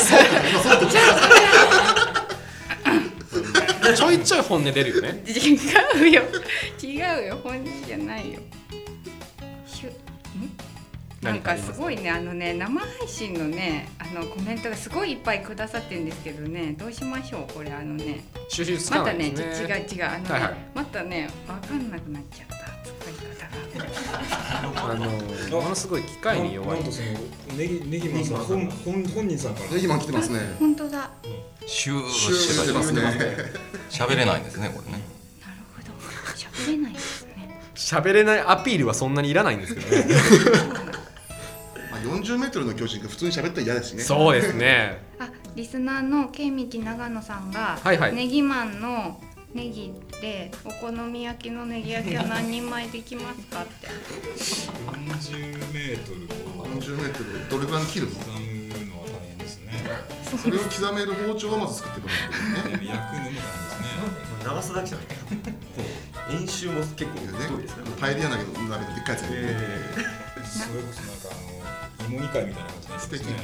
ちょいちょい本音出るよね。 違うよ違うよ、本音じゃないよ。しゅんなんかすごいね、あのね、生配信のね、あのコメントがすごいいっぱいくださってるんですけどね、どうしましょうこれ。あのね、 収集つかないですね。 またね、違う違う、あのね、はいはい、またね、分かんなくなっちゃった使い方が。あのものすごい機械に弱い。 なんとそのネギネギマンさん、本本本人さんからネギマン来てますね。 本当だ。 シューしてますね。喋れないんですね、これね。 なるほど、喋れないですね。 喋れないアピールはそんなにいらないんですけどね。 まあよんじゅうメートルの巨人が普通に喋ったら嫌ですしね。 そうですね。 あ、リスナーのケイミキ長野さんが、 はいはい、 ネギマンのネギでお好み焼きのネギ焼きは何人前できますかって。 よんじゅうメートル。 よんじゅうメートルどれぐらい切るの？ 刻むのは大変ですね。 それを刻める包丁をまず作ってくださいね。 焼くのも大変ですね。 長さだけじゃない。演習も結構太いですね。 パエリア鍋の鍋のでっかいやつやる。 それこそなんかあの芋煮会みたいな感じですね。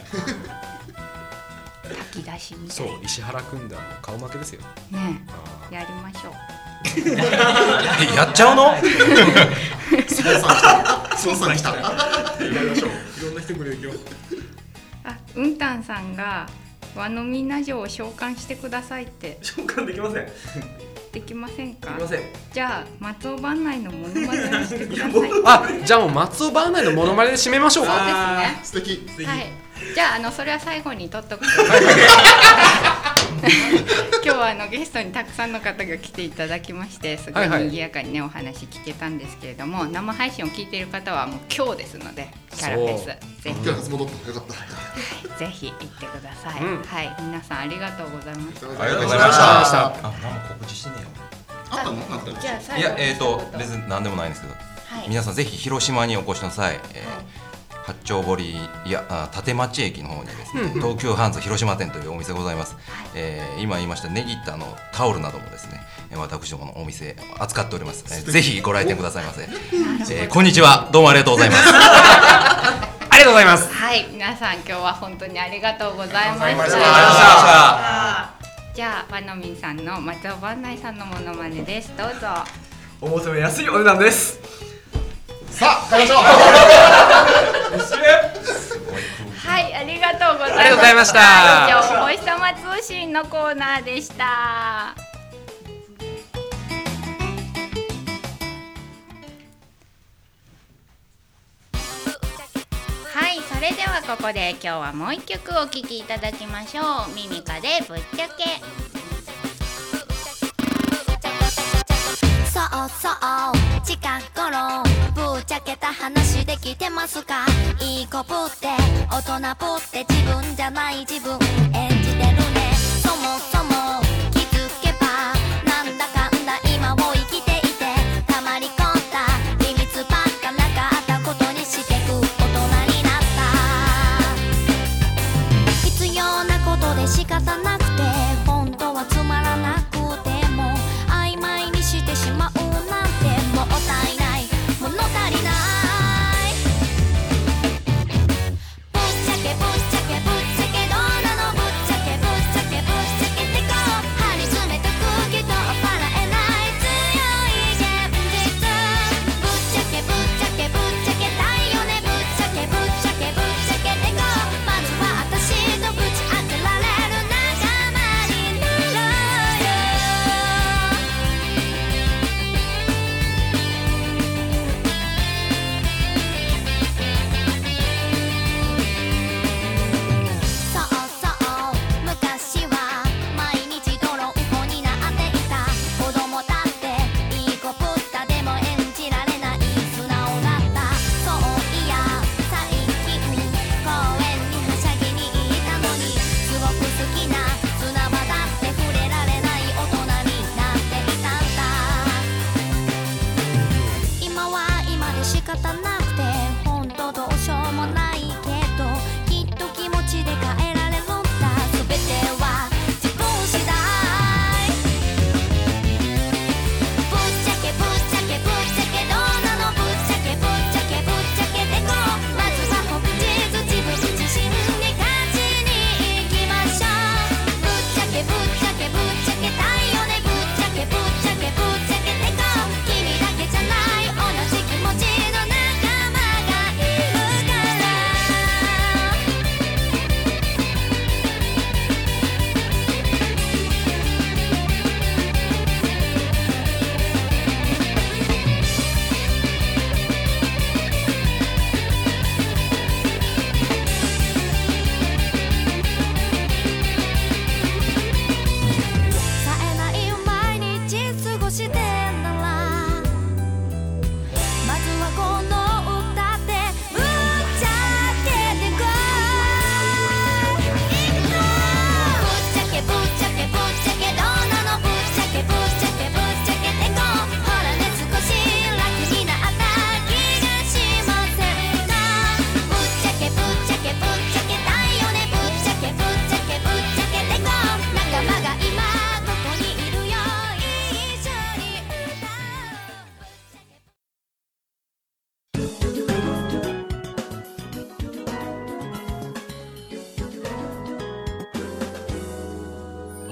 炊き出しみたい。 そう、石原君だ、顔負けですよ。 ねえ、やりましょう。 やっちゃうの？ スポンサー来た。スポンサー来た。 やりましょう。いろんな人くれるよ。 あ、うんたんさんが和のみな城を召喚してくださいって。 召喚できません。 できませんか？ できません。 じゃあ松尾伴内のモノマネをしてください。 あ、じゃあもう松尾伴内のモノマネで締めましょうか。 そうですね。 素敵。 はい。じゃああのそれは最後に取っとく。今日はあのゲストにたくさんの方が来ていただきまして、すごい賑やかにねお話聞けたんですけれども、生配信を聞いている方はもう今日ですので、キャラフェスぜひキャラフェス戻ったよかった。 はい、ぜひ行ってください。うん、はい、皆さんありがとうございました。 ありがとうございました。あ、何も告知してねえよ。 あったの？あったの？ じゃあ最後いや、えっと別に何でもないんですけど、はい、皆さんぜひ広島にお越しの際、えーはい、八丁堀いや立町駅の方にですね、東急ハンズ広島店というお店ございます。はい、えー、今言いましたネギタのタオルなどもですね、私どものお店扱っております。えー、ぜひご来店くださいませ。えー、こんにちは、どうもありがとうございます。 ありがとうございます。 はい、皆さん今日は本当にありがとうございました。じゃあワノミンさんの松尾伴内さんのモノマネです。どうぞ。 お求めやすいお値段です。 さあ買いましょう。 はい、ありがとうございました。 ありがとうございました。 以上、お星様通信のコーナーでした。はい、それではここで今日はもう一曲お聴きいただきましょう。ミミカでぶっちゃけ。 そうそう近頃ぶっちゃけた話できてますか？いい子ぶって大人ぶって自分じゃない自分演じてるね。そもそも気づけばなんだかんだ今を生きていて、たまり込んだ秘密ばっかなかったことにしてく大人になった。必要なことで仕方なくて本当はつまらなくても曖昧にしてしまうなんてもったいない、物足りない。ぶっちゃけぶっちゃけぶっちゃけどうなの？ぶっちゃけぶっちゃけぶっちゃけてこう張り詰めた空気とは笑えない強い現実。ぶっちゃけぶっちゃけぶっちゃけたいよね。ぶっちゃけぶっちゃけぶっちゃけてこうまずは私とぶち当てられる中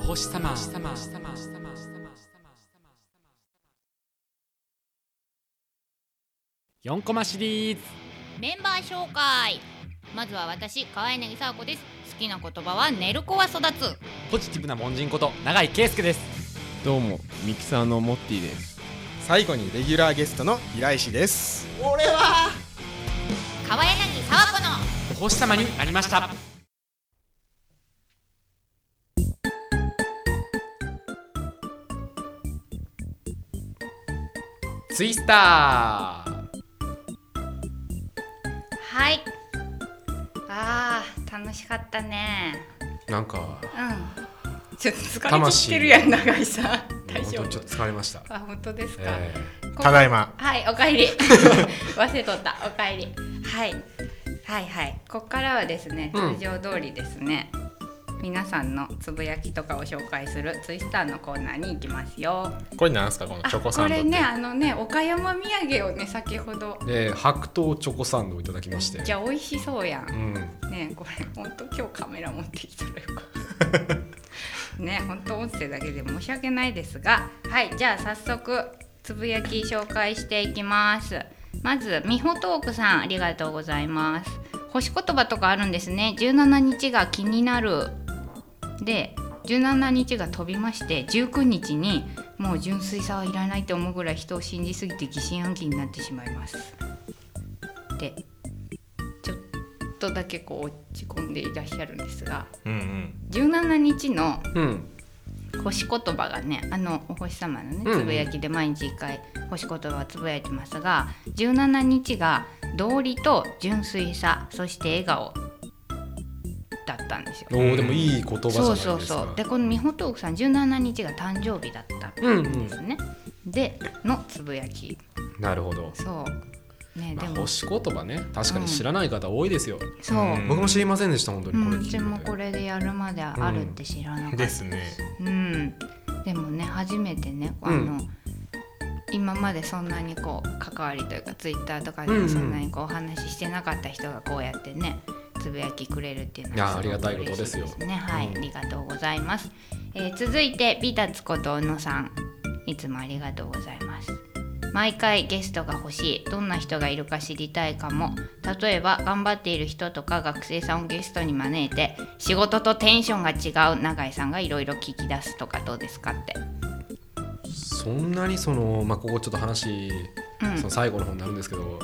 星様よんコマシリーズメンバー紹介。まずは私川柳沢子です。好きな言葉は寝る子は育つ。 ポジティブな凡人こと永井圭介です。 どうもミキサーのモッティです。 最後にレギュラーゲストの平石です。 俺は川柳沢子のお星様になりました。ツイスター。 はい。あー楽しかったね。 なんかうんちょっと疲れてきてるやん永井さん。大丈夫？ ちょっと疲れました。 あ本当ですか、 えー、 ただいま。 はいおかえり忘れとったおかえり、はい、はいはいここからはですね、通常通りですね、うん、皆さんのつぶやきとかを紹介するツイスターのコーナーに行きますよ。 これなんですかこのチョコサンドって。 これねあのね岡山土産をね先ほど、 えー、白桃チョコサンドをいただきまして。 じゃあ美味しそうやん、うん、ねこれ本当今日カメラ持ってきたらよかったね本当音声だけで申し訳ないですが、はいじゃあ早速つぶやき紹介していきます。まずみほトークさんありがとうございます。星言葉とかあるんですね。じゅうしちにちが気になるでじゅうしちにちが飛びましてじゅうくにちにもう純粋さはいらないと思うぐらい人を信じすぎて疑心暗鬼になってしまいますでちょっとだけこう落ち込んでいらっしゃるんですが、うんうん、じゅうしちにちの星言葉がね、あのお星様のねつぶやきで毎日いっかい星言葉をつぶやいてますが、じゅうしちにちが道理と純粋さそして笑顔だったんですよ。 おーでもいい言葉じゃないですか。 そうそうそうでこのみほトークさんじゅうしちにちが誕生日だったんですね、うんうん、でのつぶやき。 なるほど。 そうね、でも、 まあ、星言葉ね確かに知らない方多いですよ、 うん、そう僕も知りませんでした本当にこれ聞いて、 うん、うちもこれでやるまであるって知らなかった、うん、 ですね、 うん、でもね初めてねあの、うん、今までそんなにこう関わりというかツイッターとかでもそんなにこうお話ししてなかった人がこうやってねつぶやきくれるっていうのはすごく嬉しいですね。いやありがたいことですよ。はい、うん、ありがとうございます、えー、続いてビタツこと小野さんいつもありがとうございます。毎回ゲストが欲しい。どんな人がいるか知りたいかも。例えば頑張っている人とか学生さんをゲストに招いて仕事とテンションが違う永井さんがいろいろ聞き出すとかどうですかって。 そんなにその、まあ、ここちょっと話、うん、その最後の方になるんですけど、うん、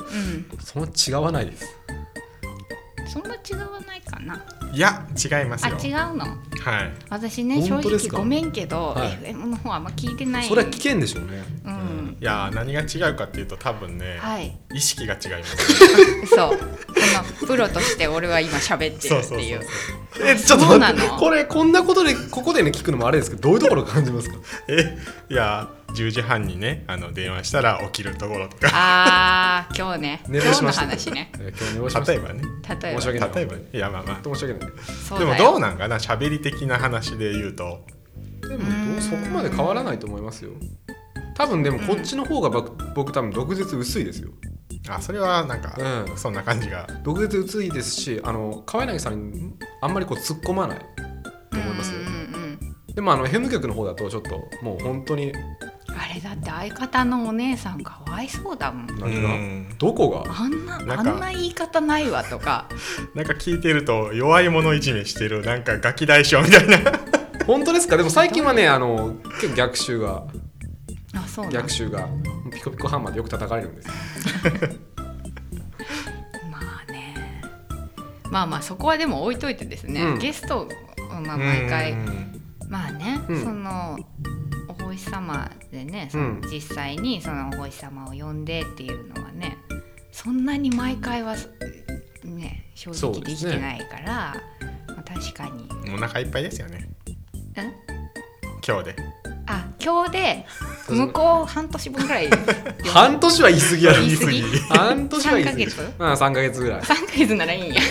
そんな違わないです。 そんな違わないかな。 いや違いますよ。 あ違うの。 はい。 私ね正直ごめんけど、はい、エフエム の方はあんま聞いてない。 それは危険でしょうね。 うん。 いや何が違うかっていうと多分ね、はい、意識が違います。 そう。このプロとして俺は今喋ってるっていう。 そうそうそうそうえちょっと待ってこれこんなことでここでね聞くのもあれですけどどういうところ感じますか。 えいやじゅうじはんにねあの電話したら起きるところとか。 ああ今日ね今日の話ね。 今日例えばね。 例えば。 申し訳ない。 例えばねいやまあまあ。 申し訳ない。 でもどうなんかな喋り的な話で言うと。 でもどうそこまで変わらないと思いますよ。多分でもこっちの方が僕、うん、僕多分毒舌薄いですよ。 あそれはなんか、うん、そんな感じが。 毒舌薄いですしあの川柳さんにあんまりこう突っ込まないと思いますよ。うんうんうん、でもあのヘム局の方だとちょっともう本当に。 あれだって相方のお姉さんかわいそうだもん。 何が、うん、どこがあんなあんな言い方ないわとかなんか聞いてると弱い者いじめしてるなんかガキ大将みたいな本当ですか。でも最近はねあの結構逆襲があそう逆襲がピコピコハンマーでよく叩かれるんですまあねまあまあそこはでも置いといてですね、うん、ゲスト、まあ、毎回まあね、うん、そのお星様でねその実際にそのお星様を呼んでっていうのはねそんなに毎回はね正直できてないから、まあ、確かにお腹いっぱいですよね。 ん今日であ今日で向こう半年分ぐらい半年は言い過ぎやろ。 言い過ぎ半年は言い過ぎ。 さんかげつまあさんかげつぐらいさんかげつならいいんや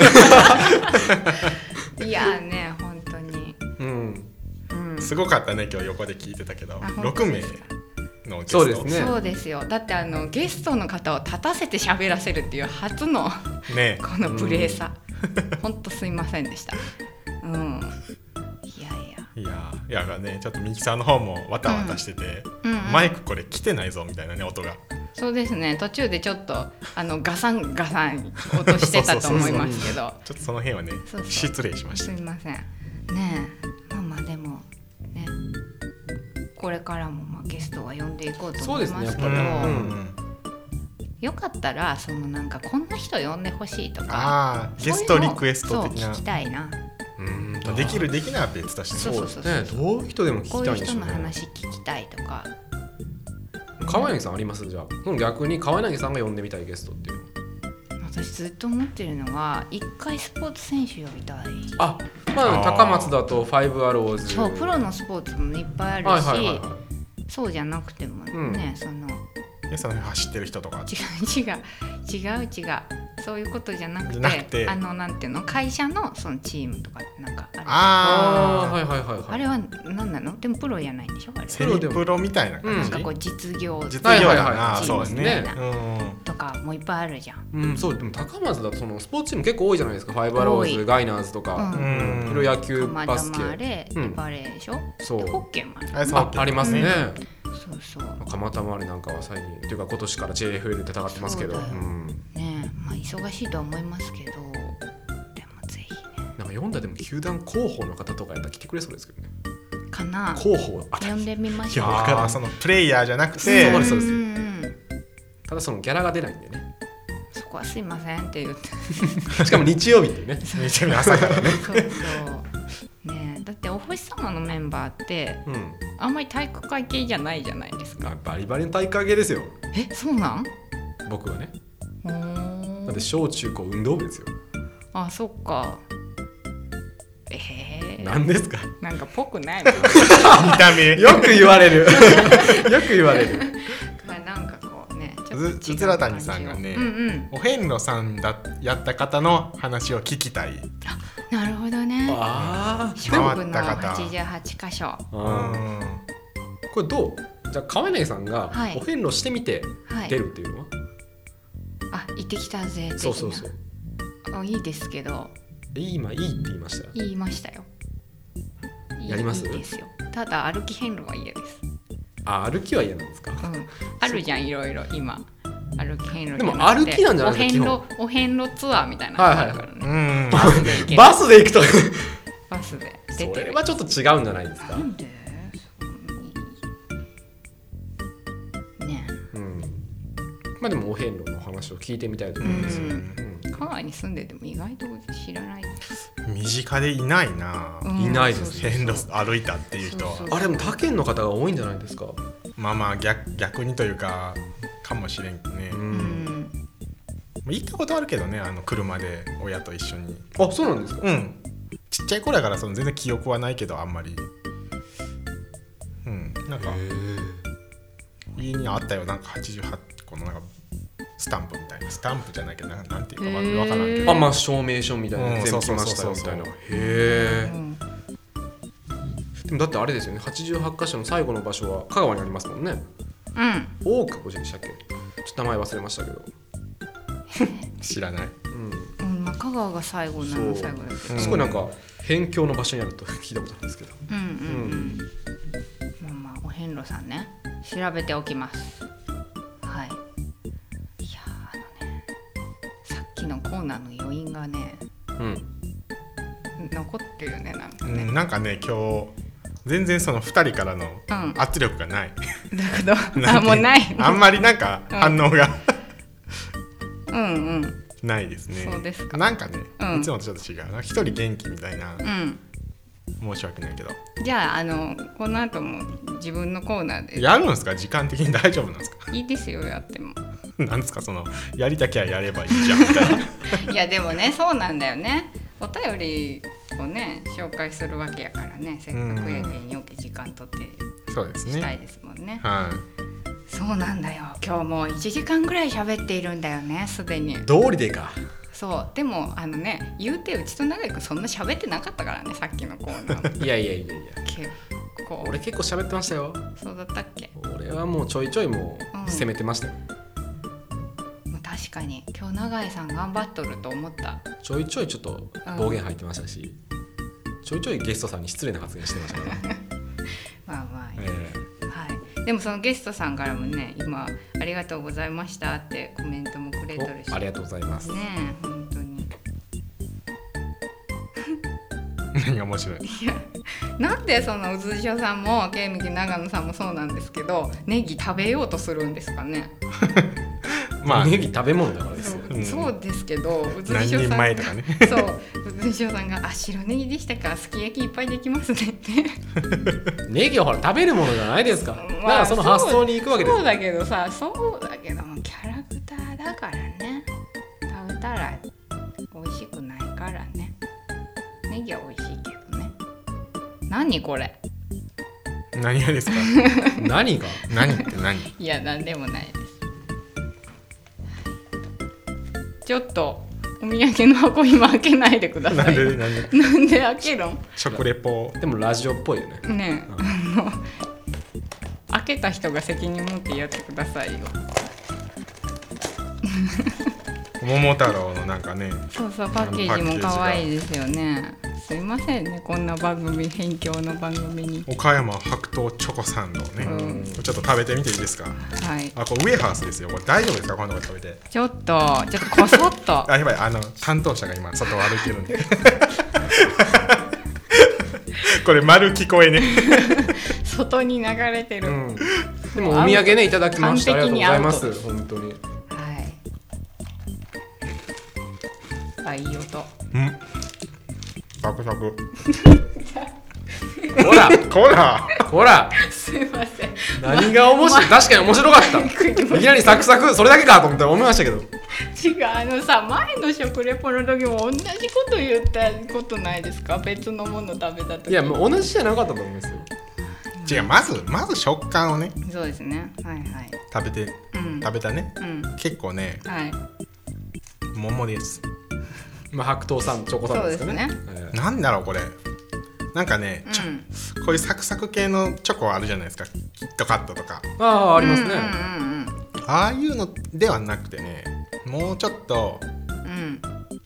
いやね本当に、 うんうん、すごかったね今日横で聞いてたけどろくめいのゲスト。 そうですね。 そうですよ。だってあのゲストの方を立たせて喋らせるっていう初の、ね、この無礼さ、うん、ほんとすいませんでした。うん。いやいや。 いやいやねちょっとミキサーの方もわたわたしてて、うんうんうん、マイクこれ来てないぞみたいなね音が。 そうですね、途中でちょっとあのガサンガサン音してたと思いますけどちょっとその辺はねそうそう失礼しました。 すいませんねえ。まあまあでもねこれからもまあゲストは呼んでいこうと思いますけど、よかったらそのなんかこんな人呼んでほしいとか、 あゲストリクエスト的な、 そう聞きたいな。 うんできるできないは別だし、 そうそうそうそう、 ね、どういう人でも聞きたいんでしょうね。 こういう人の話聞きたいとか。 川柳さんあります？じゃあ逆に川柳さんが呼んでみたいゲストっていうの。 私ずっと思ってるのは一回スポーツ選手呼びたい。 あ、まあ高松だとファイブアローズ。 そうプロのスポーツもいっぱいあるし、はいはいはいはい、そうじゃなくてもね、うん、そのその走ってる人とか違う違う違う違うそういうことじゃなく て, なくてあのなんていうの会社のそのチームとかなんかある。 ああはいはいはいはい。あれは何なの？でもプロじゃないんでしょあれ。 セリプロみたいな感じ。 なんかこう実業実業だな、そうですね。 とかもいっぱいあるじゃん。 うん、そうでも高松だとそのスポーツチーム結構多いじゃないですか。ファイブアローズ、ガイナーズとか、うん、プロ野球バスケ、 マレー、バレーでしょ。そう。ホッケーもある。あ、ありますね。 そうそう蒲田周りなんかは最近というか今年から ジェイエフエル で戦ってますけど、うん、 ねまあ忙しいとは思いますけど、でもぜひね。 なんか読んだでも球団広報の方とかやったら来てくれそうですけどね。 かな。 広報呼んでみましょう。 いや分からん、そのプレイヤーじゃなくて、 そうですそうです。ただそのギャラが出ないんでね。 そこはすいませんって言って。 しかも日曜日っていうね。 日曜日朝からね。 そうそう。ねだってお星様のメンバーって、うん、あんまり体育会系じゃないじゃないですか。 バリバリの体育会系ですよ。 え、そうなん？ 僕はね。だって小中高運動部ですよ。 あ、そっか。えー、 何ですか？ なんかぽくないもん。見た目よく言われる。よく言われる。 まあなんかこうね、 ちょっとうずら谷さんがね、うんうん、お遍路さんだやった方の話を聞きたい。 あ、なるほどね。 ああ、 勝負のはちじゅうはちかしょ。 うんこれどう？じゃあ川柳さんがお遍路してみて出るっていうのは、はいはい、あ、行ってきたぜ。 そうそうそう。 あ、いいですけど。 今いいって言いました。 言いましたよ。 やります？ いいですよ。ただ歩き遍路は嫌です。 あ、歩きは嫌なんですか？うん。 あるじゃんいろいろ今。歩き遍路でも歩きなんじゃないですか？ お遍路ツアーみたいなのがあるからね。 はいはいはい、バスで行ける。バスで行くと。 バスで。 それはちょっと違うんじゃないですか？ なんで？ね。 うん。まあでもお遍路の話を聞いてみたいと思いますよ。 香川に住んでても意外と知らない。 身近でいないな。 うん、いないですね。 遍路歩いたっていう人は。 あれも他県の方が多いんじゃないですか？ まあまあ 逆, 逆にというかかもしれんね。うん。行ったことあるけどね、あの車で親と一緒に。 あ、そうなんですか？ うん。ちっちゃい頃だからその全然記憶はないけどあんまり。うん。なんか家にあったよ、なんかはちじゅうはちこのなんかスタンプみたいな、スタンプじゃないけどなんていうか分からんけど、 あ、まあ証明書みたいな、うん、全部来ましたよみたいな。へえ、うん、でもだってあれですよね、はちじゅうはちかしょの最後の場所は香川にありますもんね。 うん。 大岡古寺でしたっけ？ちょっと名前忘れましたけど知らない。 うん、うん、まあ、香川が最後なの最後だけど、 すごいなんか辺境の場所にあると聞いたことあるんですけど。 うんうんうん、うん、まあまあお遍路さんね、調べておきます。はい。いやあのね、さっきのコーナーの余韻がね、うん、残ってるよね、なんかね、 うん、なんかね今日全然そのふたりからの圧力がない、 うん、だけどあ、もうないあんまりなんか反応が、 うん、うんうんないですね。 そうですか。 なんかね、うん、いつもとちょっと違うな、一人元気みたいな、うん、申し訳ないけど。 じゃあ、あのこの後も自分のコーナーでやるんですか？時間的に大丈夫なんですか？ いいですよ、やってもなんですか、そのやりたきゃやればいいじゃんみたいな。 いやでもね、そうなんだよね。お便りをね紹介するわけやからね、せっかくやけんよき時間とってそうですね、 したいですもんね。 はい、 そうなんだよ。今日もういちじかんぐらい喋っているんだよね、すでに。 道理でか。 そうでもあのね、言うてうちと長井くんそんな喋ってなかったからね、さっきのコーナー。 いやいやいやいや、 結構俺結構喋ってましたよ。 そうだったっけ？ 俺はもうちょいちょいもう攻めてましたよ、 うん、確かに今日長井さん頑張っとると思った。 ちょいちょいちょっと暴言入ってましたし、うん、 ちょいちょいゲストさんに失礼な発言してましたねまあまあ、えーはい、でもそのゲストさんからもね今ありがとうございましたってコメントもくれとるし、 ありがとうございますね本当に何が面白いいやなんでそのうずしおさんもケイミキ長野さんもそうなんですけどネギ食べようとするんですかねまあネギ食べ物だからですよ、 うん、そうですけどうずしおさん何人前とかねそううずしおさんがあ白ネギでしたかすき焼きいっぱいできますねってネギはほら食べるものじゃないですか、まあ、だからその発想に行くわけですよ。 そうだけどさそうだけどもキャラクターだからね食べたら美味しくないからねネギは美味しいけどね何これ何がですか何が何って何いや何でもないですちょっとお土産の箱今開けないでくださいなんでなんでなんで開けるん食レポでもラジオっぽいよねねえ、うん、あの開けた人が責任持ってやってくださいよ桃太郎のなんかねそうそうパッケージも可愛いですよねすいませんねこんな番組辺境の番組に岡山白桃チョコサンドね、うん、ちょっと食べてみていいですかはいあこれウエハースですよこれ大丈夫ですかこんなこと食べてちょっとちょっとこそっとあやばいあの担当者が今外を歩いてるんでこれ丸聞こえね外に流れてる、うん、 でもお土産ねいただきましたありがとうございます本当にはいあいい音うんサクサクほらほらほらすいません何が面白い、ま、確かに面白かったいきなりサクサクそれだけかと思って思いましたけど違うあのさ前の食レポの時も同じこと言ったことないですか別のもの食べた時いやもう同じじゃなかったと思いますよ違うまずまず食感をねそうですねはいはい食べて、うん、食べたね、うん、結構ね、 はい、 桃ですまあ、白桃さんチョコさんですかね、 えー、なんだろうこれなんかね、うん、こういうサクサク系のチョコあるじゃないですかキットカットとかああありますね、うんうんうんうん、ああいうのではなくてねもうちょっと、うん、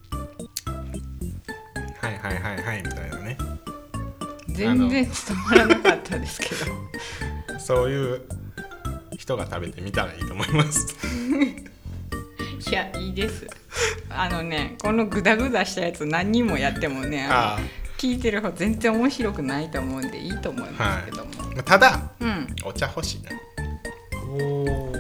はいはいはいはいみたいなね全然伝わらなかったですけどそういう人が食べてみたらいいと思いますいやいいですあのねこのグダグダしたやつ何人もやってもねああ聞いてる方全然面白くないと思うんでいいと思いますけども、 はい、ただ、うん、お茶欲しいなお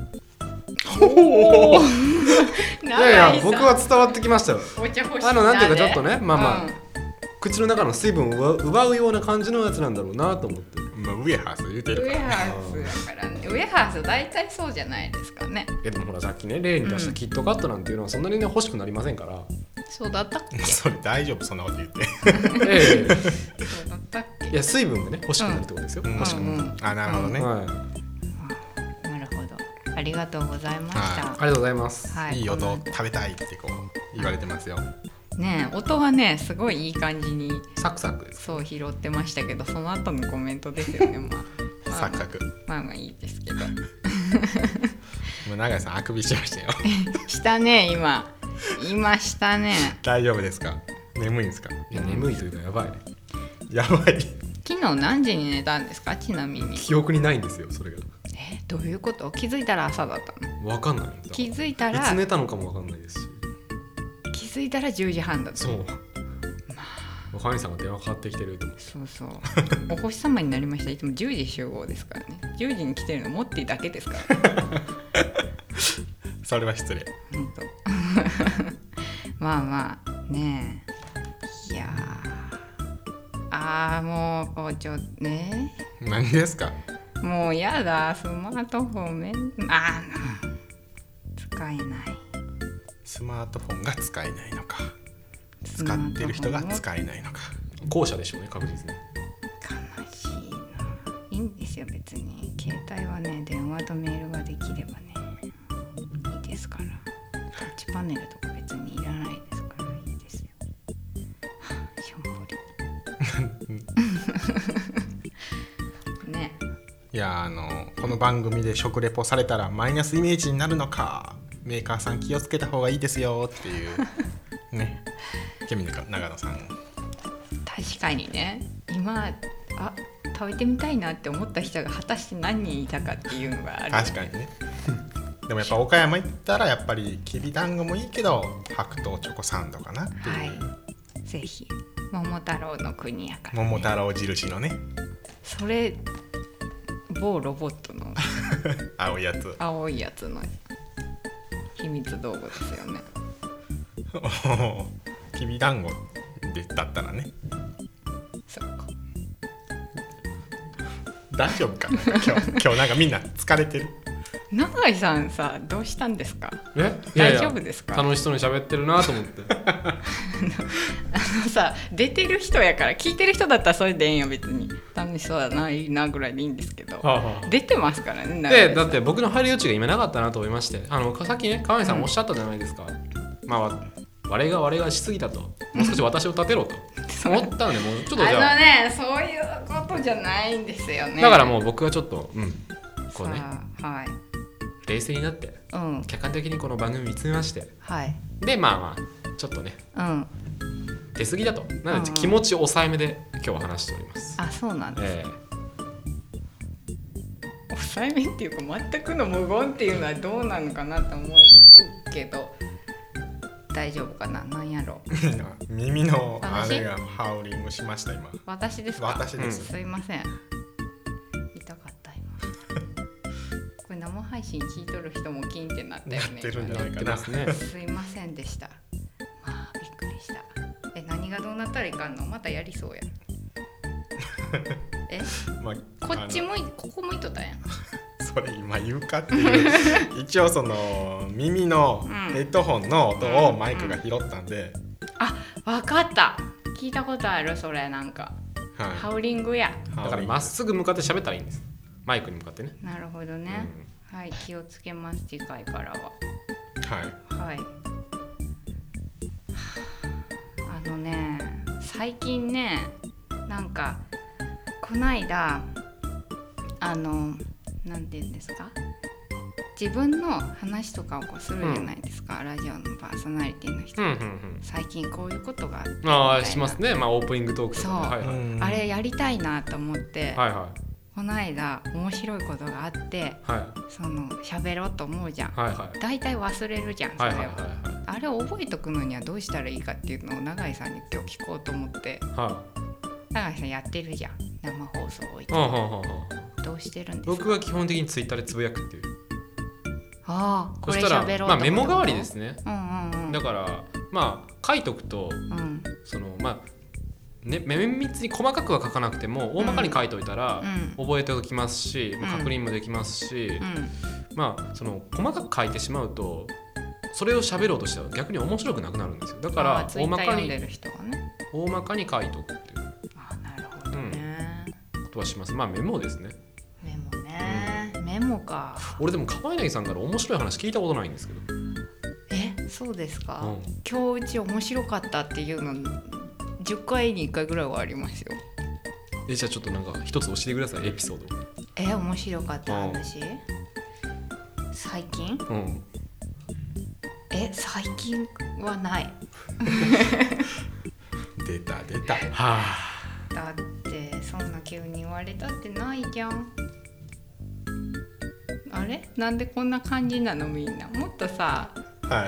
おいやいや僕は伝わってきましたよお茶欲しいあのなんていうかちょっとねまあまあ、うん、口の中の水分を奪うような感じのやつなんだろうなと思って、 まあ、ウエハース言うてるからウエハースだからねウエハース大体そうじあないですかね。 えでもほらさっきね例に出したキットカットなんていうのはそんなにね欲しくなりませんから。 そうだったっけ？ それ大丈夫そんなこと言って。 ええそうだったっけ？ いや水分がね欲しくなるってことですよ。うん、欲しくなる。うんうん、 あなるほどね。はい、 なるほど。ありがとうございました。 ありがとうございます。 はい、いい音食べたいってこう言われてますよ。 ねえ音はねすごいいい感じにサクサクです。 そう拾ってましたけどその後のコメントですよねまあ。まあ、 サクサク。 まあまあいいですけど。もう永井さんあくびしましたよ。 したね今。今したね。 大丈夫ですか？眠いんですか？ いや眠いというかやばい。 やばい。 昨日何時に寝たんですか？ちなみに。 記憶にないんですよそれが。 えどういうこと？気づいたら朝だったの？ わかんない。 気づいたらいつ寝たのかもわかんないですし。 気づいたらじゅうじはんだった。 そう。ファインさんが電話かかってきてると思う。 そうそうお星様になりました。いつもじゅうじ集合ですからね。じゅうじに来てるのモッティだけですからそれは失礼。 本当まあまあねえいやあーもうこうちょっとね何ですか？ もうやだスマートフォンめんあ使えない。 スマートフォンが使えないのか使ってる人が使えないのか後者でしょうね確実に。 悲しいないいんですよ別に携帯はね電話とメールができればねいいですからタッチパネルとか別にいらないですからいいですよ。はあ、しょんぼりね。 いやあのこの番組で食レポされたらマイナスイメージになるのかメーカーさん気をつけた方がいいですよっていうねケミの長野さん確確かにね、今あ食べてみたいなって思った人が果たして何人いたかっていうのがある。 確かにねでもやっぱ岡山行ったらやっぱりきびだんごもいいけど白桃チョコサンドかなっていう、 はい、ぜひ桃太郎の国やから、 ね、桃太郎印のね、 それ某ロボットの青いやつ青いやつの秘密道具ですよねきびだんごでだったらね。 そうか、 大丈夫かな今日今日なんかみんな疲れてる。 永井さんさ、どうしたんですか？ え大丈夫ですか？ 楽しそうに喋ってるなと思ってあのさ、出てる人やから、聞いてる人だったらそれでええんよ、別に楽しそうだな、いいなぐらいでいいんですけど、はあはあ、出てますからね。 でだって僕の入り余地が今なかったなと思いまして、あのさっきね川根さんおっしゃったじゃないですか、うん、まあ我が我がしすぎたと、もう少し私を立てろと思ったので、もうちょっとじゃああのね、そういうことじゃないんですよね。 だからもう僕はちょっとうんこうね、 はい、 冷静になって、うん、客観的にこの番組見つめまして、はい、でまあまあちょっとね、うん、出過ぎだと、なので気持ち抑えめで今日は話しております。 あ、そうなんです、えー、抑えめっていうか全くの無言っていうのはどうなのかなと思いますけど、大丈夫かな、なんやろ耳のあれがハウリングしました今。 私ですか？ 私です、 うん、すいません、痛かった今これ生配信聞いとる人もキンってなったよね。 なってるんじゃないかな、ね、 すいませんでした。まあびっくりした。え、何がどうなったらいかんの？またやりそうやえ、まあ、こっち向いここ向いとったやんそれ今言うかっていう一応その耳のヘッドホンの音をマイクが拾ったんで、 うんうん、あ、分かった、聞いたことあるそれ、なんか、はい、ハウリングや。 だからまっすぐ向かって喋ったらいいんです、マイクに向かってね。 なるほどね、うん、はい、気をつけます、次回からは。はいはい。あのね、最近ね、なんかこないだあのなんていうんですか、自分の話とかをこうするじゃないですか、うん、ラジオのパーソナリティの人、うんうんうん、最近こういうことがあってみたいな。 ああ、しますね、まあ、オープニングトークとか、ね、 そう、 はいはい、 あれやりたいなと思って、はいはい、この間面白いことがあって、はい、その喋ろうと思うじゃん、はいはい、だいたい忘れるじゃんそれを、はいはいはいはい、あれを覚えとくのにはどうしたらいいかっていうのを永井さんに今日聞こうと思って、はい、永井さんやってるじゃん、生放送を置いて、はあはあはあ、どうしてるんですか？ 僕は基本的にツイッターでつぶやくっていう。 ああ、これ喋ろうと思ったら、まあ、メモ代わりですね、 うんうんうん、だからまあ書いとくと、うん、そのまあね、綿密に細かくは書かなくても大まかに書いておいたら、うん、覚えておきますし、うん、確認もできますし、うん、まあその細かく書いてしまうとそれを喋ろうとしたら逆に面白くなくなるんですよ。だから大まかに、ね、大まかに書いておくっていう。 あ、なるほどね、 うん、ことはします。まあメモですね。 メモね、うん、メモか。 俺でも川柳さんから面白い話聞いたことないんですけど。 え、そうですか、うん、今日うち面白かったっていうのじゅっかいにいっかいぐらいはありますよ。 え、じゃあちょっとなんか一つ教えてください、エピソード。 え、面白かった話、うん、最近、うん、え、最近はない出た出た、はあ、だってそんな急に言われたってないじゃん。あれ、なんでこんな感じなのみんな。もっとさ、はい、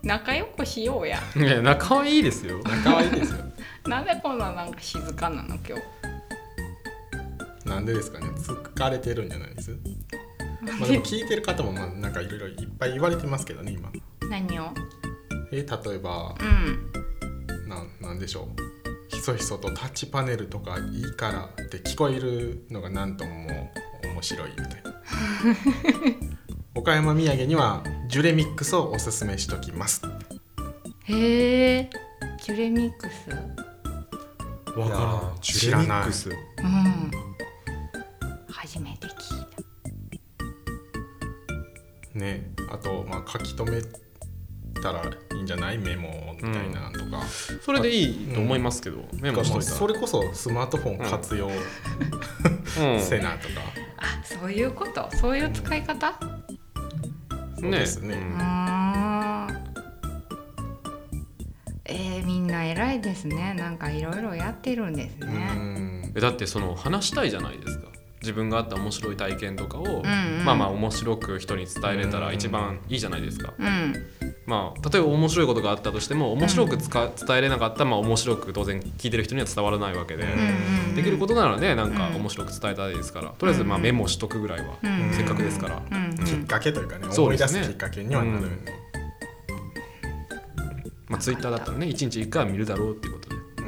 仲良くしようや。 いや、仲はいいですよ。仲はいいですよ。 なんでこんななんか静かなの今日。なんでですかね。疲れてるんじゃないです。まあ、でも聞いてる方もまあなんかいろいろいっぱい言われてますけどね今。 何を？ え、例えば、うん、な, なんでしょう。ひそひそとタッチパネルとかいいからって聞こえるのがなんとももう面白いみたいな。岡山土産にはジュレミックスをおすすめしときます。 へえ、ジュレミックス。 わからん。 ジュレミックス。 うん。初めて聞いた。ね、あとまあ書き留めたらいいんじゃない、メモみたいなとか、 うん、それでいいと思いますけど、うん、メモしといたらそれこそスマートフォン活用、うん、せなとか、 あ、そういうこと、そういう使い方、 うん、そうですね、 ね、あえー、みんな偉いですね。なんかいろいろやってるんですね。 だってその話したいじゃないですか。自分があった面白い体験とかを、うんうん、まあまあ面白く人に伝えれたら一番いいじゃないですか、うん、まあ例えば面白いことがあったとしても面白くつか伝えれなかったら、まあ、面白く当然聞いてる人には伝わらないわけで、うん、できることならねなんか面白く伝えたいですから、とりあえずまあメモしとくぐらいは、うん、せっかくですから、 うん、きっかけというかね思い出すきっかけにはなる、うんまあ、ツイッターだったらねいちにちいっかいは見るだろうっていうことで、 うん、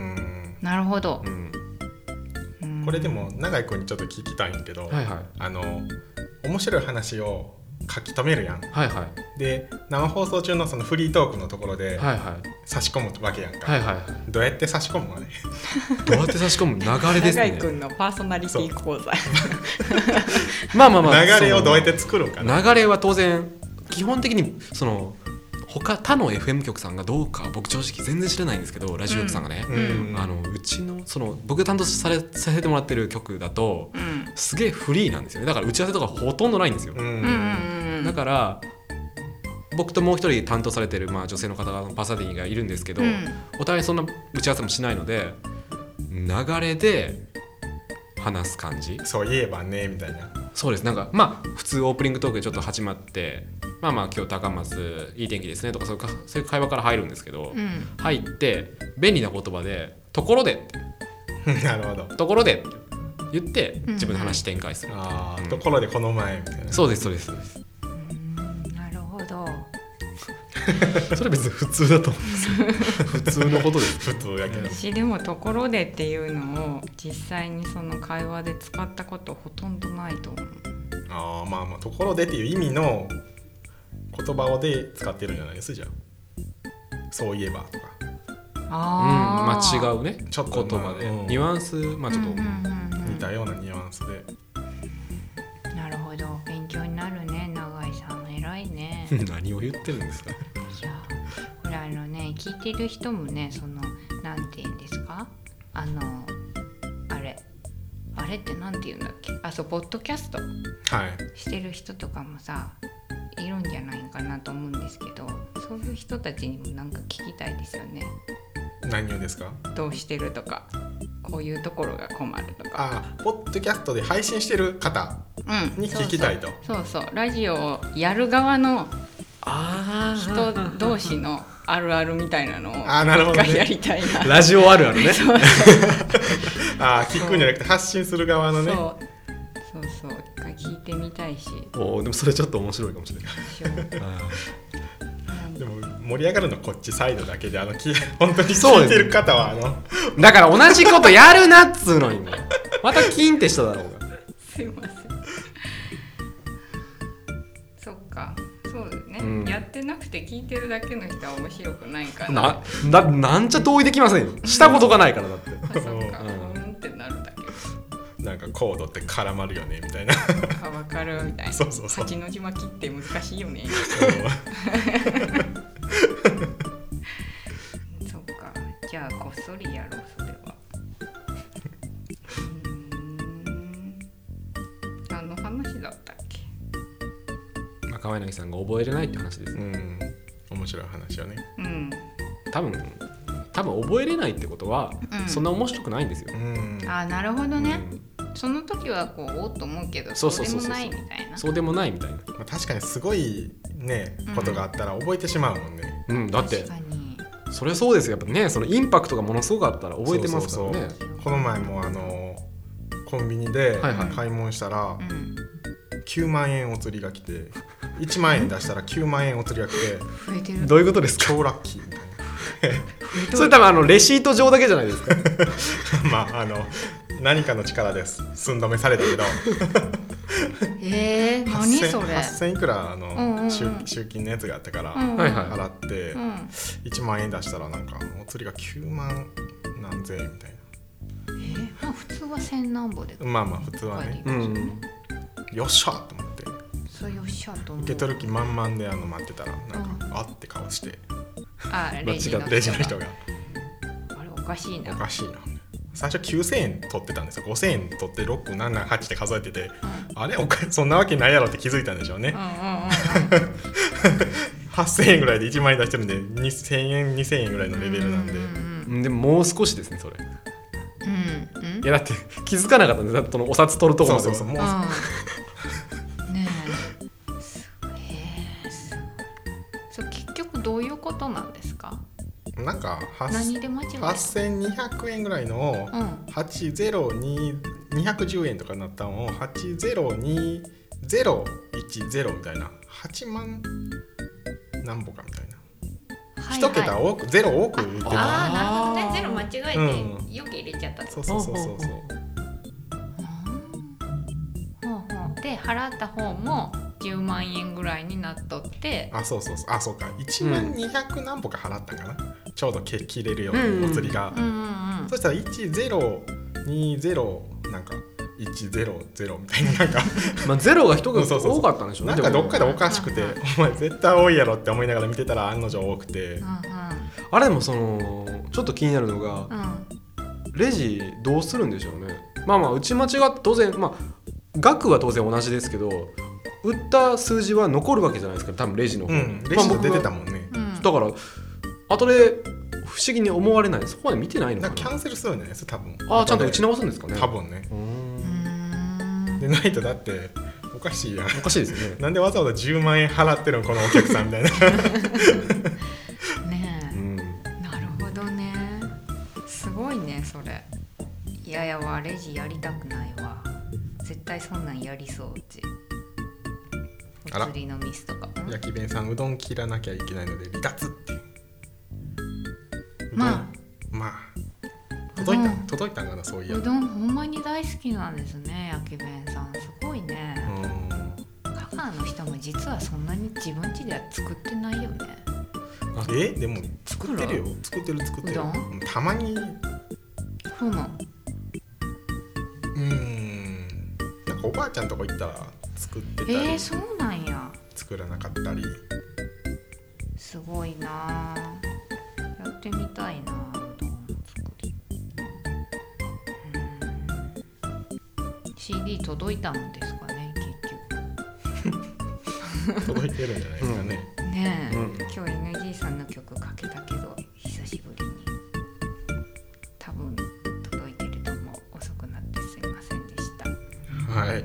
なるほど、うんこれでも永井君にちょっと聞きたいんだけど、はいはい、あの面白い話を書き留めるやん、はいはい、で生放送中のそのフリートークのところで差し込むわけやんか、はいはい、どうやって差し込むのねどうやって差し込む流れですね。 永井君のパーソナリティ講座まあまあまあ流れをどうやって作るんかな。 流れは当然基本的にその他他の エフエム 局さんがどうか僕正直全然知らないんですけど、ラジオ局さんがね、うん、あのうちのその僕担当されさせてもらってる局だと、うん、すげえフリーなんですよね。だから打ち合わせとかほとんどないんですよ、うん、だから僕ともう一人担当されてる、まあ、女性の方がパーソナリティがいるんですけど、うん、お互いそんな打ち合わせもしないので流れで話す感じ。 そういえばねみたいな。 そうです。なんかまあ普通オープニングトークでちょっと始まってまあまあ今日高松いい天気ですねとかそういうかそういう会話から入るんですけど、うん、入って便利な言葉でところでってなるほどところでって言って自分の話展開する、うん、 あ、うん、ところでこの前みたいな。 そうですそうですそうです。 うんなるほどそれ別に普通だと思うんですよ普通のことです普通やけど。 私でもところでっていうのを実際にその会話で使ったことほとんどないと思う。 ああまあまあところでっていう意味の言葉をで使ってるんじゃないですじゃあそういえばとか。 あー、うん、まあ違うねちょっと言葉で、うん、ニュアンスまあちょっと、うんうんうんうん、似たようなニュアンスで。 なるほど勉強になるね永井さん偉いね何を言ってるんですか。 いやほらあのね聞いてる人もねそのなんて言うんですかあのあれあれってなんて言うんだっけあそうポッドキャストしてる人とかもさ、はいいるんじゃないかなと思うんですけどそういう人たちにもなんか聞きたいですよね。 何をですか。 どうしてるとかこういうところが困るとか。 ああポッドキャストで配信してる方に聞きたいと、 うん、そうそう、そうそうラジオをやる側の人同士のあるあるみたいなのを一回やりたいな。 ラジオあるあるねそうあ聞くんじゃなくて発信する側のね。 そうそうそう一回聞いてみたいし。 おでもそれちょっと面白いかもしれないでも盛り上がるのこっちサイドだけであの本当に聞いてる方はあのだから同じことやるなっつうのにまたキーンってしただろうがすいませんそっかそうですね、うん、やってなくて聞いてるだけの人は面白くないからな、な、なんちゃ同意できませんよしたことがないからだってあそっかうんってなるだけなんかコードって絡まるよねみたいなあ分かるみたいなそうそうそう八の字巻きって難しいよねそっかじゃあこっそりやろうそれはうーん何の話だったっけ。 まあ、川柳さんが覚えれないって話ですね。 うん面白い話よね。 うん多分多分覚えれないってことは、うん、そんな面白くないんですよ。 うん、 あなるほどね、うん、その時はこうおっと思うけどそうでもないみたいなそうでもないみたいな、 まあ、確かにすごいねことがあったら覚えてしまうもんね。 うん、うん、だってそれそうですよやっぱねそのインパクトがものすごかったら覚えてますからね。 そうそうそうこの前もあのコンビニで買い物したら、はいはい、きゅうまんえんお釣りが来ていちまんえん出したらきゅうまんえんお釣りが来て増えてる。 どういうことですか。 超ラッキーみたいなそれ多分あのレシート上だけじゃないですかまああの何かの力です寸止めされたけどえー、何それはっせんいくらあの、うんうんうん、集, 集金のやつがあったから、うんうん、払って、うん、いちまんえん出したらなんかお釣りがきゅうまん何千円みたいな。 えー、まあ普通は千何ぼでまあまあ普通はね、うん、よっしゃと思ってそうよっしゃと思う受け取る気満々であの待ってたらなんか、うん、あって顔してあレジの人がレジの人があれおかしいなおかしいな最初きゅうせんえん取ってたんですよ。ごせんえん取ってろく、なな、はちって数えてて、うん、あれおかそんなわけないやろって気づいたんでしょうね、うんうんうんうん、 はっせんえんぐらいでいちまん円出してるんでにせんえんにせんえんぐらいのレベルなんで、 うん、でももう少しですねそれ、 うんうん、 いやだって気づかなかったんですだってお札取るところまで。 そうそうそうもう、 うん、ねえへえそう結局どういうことなんですか。 なんか何で間違えたはっせんにひゃくえんぐらいのはちぜろににひゃくじゅうえんとかになったのをはちぜろにぜろいちぜろみたいなはちまん何ぼかみたいな、はいはい、いち桁多くゼロ多く売ってた。 ああなるほどねゼロ間違えて余計入れちゃった、うん、 そうそうそうそうそうで払った方もじゅうまんえんぐらいになっとって、 あそうそうそうあそうかいちまんにひゃく何歩か払ったかな、うん、ちょうど切れるようにお釣りが、うんうんうん、そしたらいちぜろにぜろなんかいちぜろぜろみたいななんかまあゼロが人が多かったんでしょうね。 なんかどっかでおかしくて、うんうん、お前絶対多いやろって思いながら見てたら案の定多くて、うんうん、 あれでもそのちょっと気になるのが、うん、レジどうするんでしょうね。まあまあ打ち間違って当然まあ額は当然同じですけど売った数字は残るわけじゃないですか多分レジの方に、うん、 レジと出てたもんね、 まあ、だから後で不思議に思われない。そこまで見てないのかな。 キャンセルするんじゃないですか多分。 ああちゃんと打ち直すんですかね多分ね。でないとだっておかしいやん。 おかしいですねなんでわざわざじゅうまんえん払ってるのこのお客さんみたいなねえ、うん、なるほどねすごいねそれ。いややわレジやりたくないわ絶対そんなんやりそううち。お釣りのミスとか。 焼き弁さんうどん切らなきゃいけないので離脱ってまあまあ届いた届いたんかなそういや。 うどんほんまに大好きなんですね焼き弁さんすごいね。香川の人も実はそんなに自分家では作ってないよね。 えでも作ってるよ作ってる作ってるたまにそうなの。 うーんなんかおばあちゃんとこ行ったら作ってたり、 えー、そうなんや。 作らなかったりすごいなやってみたいなうどん作り。うん シーディー 届いたんですかね結局届いてるんじゃないですかね、 うん、ねえ、うん、今日 エヌジー さんの曲かけたけど久しぶりに多分届いてると思う。遅くなってすいませんでした。 はいはい。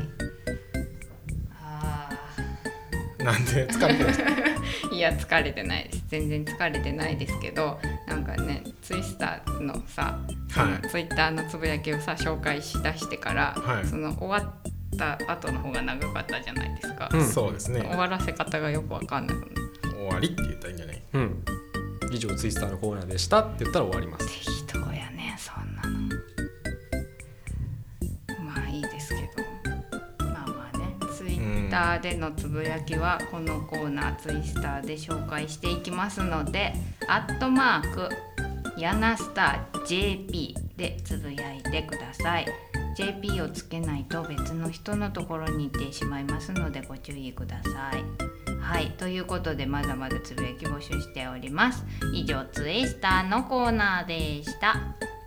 あなんで疲れてるんですかいや疲れてないです全然疲れてないですけどなんかねツイスターのさ、はい、ツイッターのつぶやきをさ紹介しだしてから、はい、その終わった後の方が長かったじゃないですか、 うん、そうですね。 終わらせ方がよくわかんない。 終わりって言ったらいいんじゃない、 うん、以上ツイスターのコーナーでしたって言ったら終わります。 適当やねそんなの。まあいいですけどまあまあねツイッターでのつぶやきはこのコーナーツイスターで紹介していきますのでアットマークヤナスター ジェーピー でつぶやいてください。 ジェーピー をつけないと別の人のところに行ってしまいますのでご注意ください。はいということでまだまだつぶやき募集しております。以上ツイスターのコーナーでした。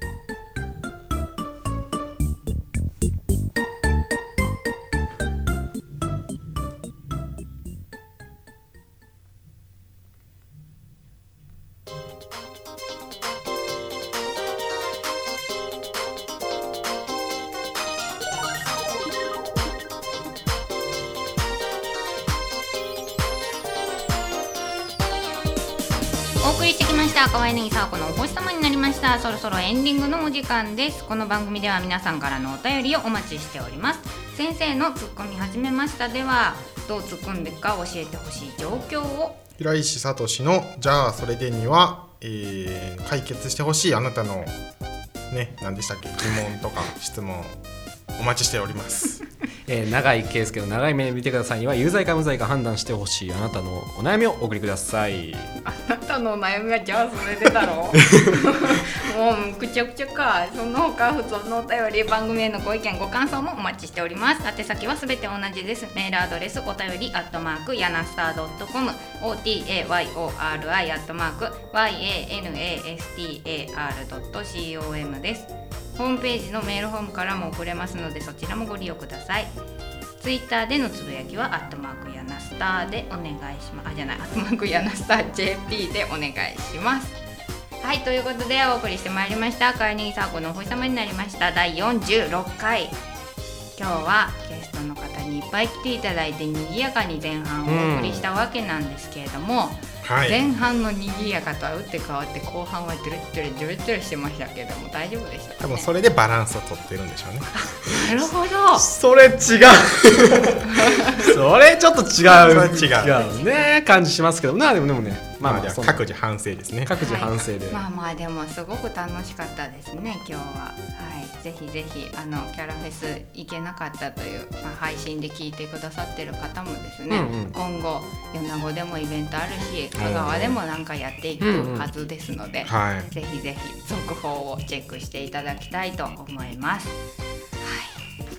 お送りしてきました河合ネギサーコのお星様になりました。そろそろエンディングのお時間です。この番組では皆さんからのお便りをお待ちしております。先生のツッコミ始めましたではどう突っ込んでいくか教えてほしい状況を平石聡のじゃあそれでには、えー、解決してほしいあなたのね何でしたっけ疑問とか質問お待ちしておりますえー、永井圭介の長い目で見てくださいには有罪か無罪か判断してほしいあなたのお悩みをお送りください。 あなたのお悩みはじゃあそれでだろもうくちゃくちゃか。その他普通のお便り番組へのご意見ご感想もお待ちしております。宛先はすべて同じです。メールアドレスお便りアットマークヤナスター .com otayori アットマーク yanastar.com です。ホームページのメールフォームからも送れますのでそちらもご利用ください。 ツイッターでのつぶやきはアットマークヤナスターでお願いします。あ、じゃない、アットマークヤナスター ジェーピー でお願いします。はい、ということでお送りしてまいりましたカーニーサーコのお星様になりましただいよんじゅうろっかい。今日はゲストの方にいっぱい来ていただいて賑やかに前半をお送りしたわけなんですけれども、はい、前半の賑やかとは打って変わって後半はドゥルッドゥルドゥルドゥルしてましたけども大丈夫でしたかね。 多分それでバランスを取ってるんでしょうね。 なるほど。 それ違うそれちょっと違うそれ違うね感じしますけどな。でもでもね、 まあ、まあ、各自反省ですね。 各自反省で、 はい、まあまあでもすごく楽しかったですね今日は。はい、ぜひぜひあのキャラフェス行けなかったという、まあ、配信で聞いてくださってる方もですね、うんうん、今後米子でもイベントあるし香川でもなんかやっていくはずですので、うんうん、ぜひぜひ続報をチェックしていただきたいと思います。はい、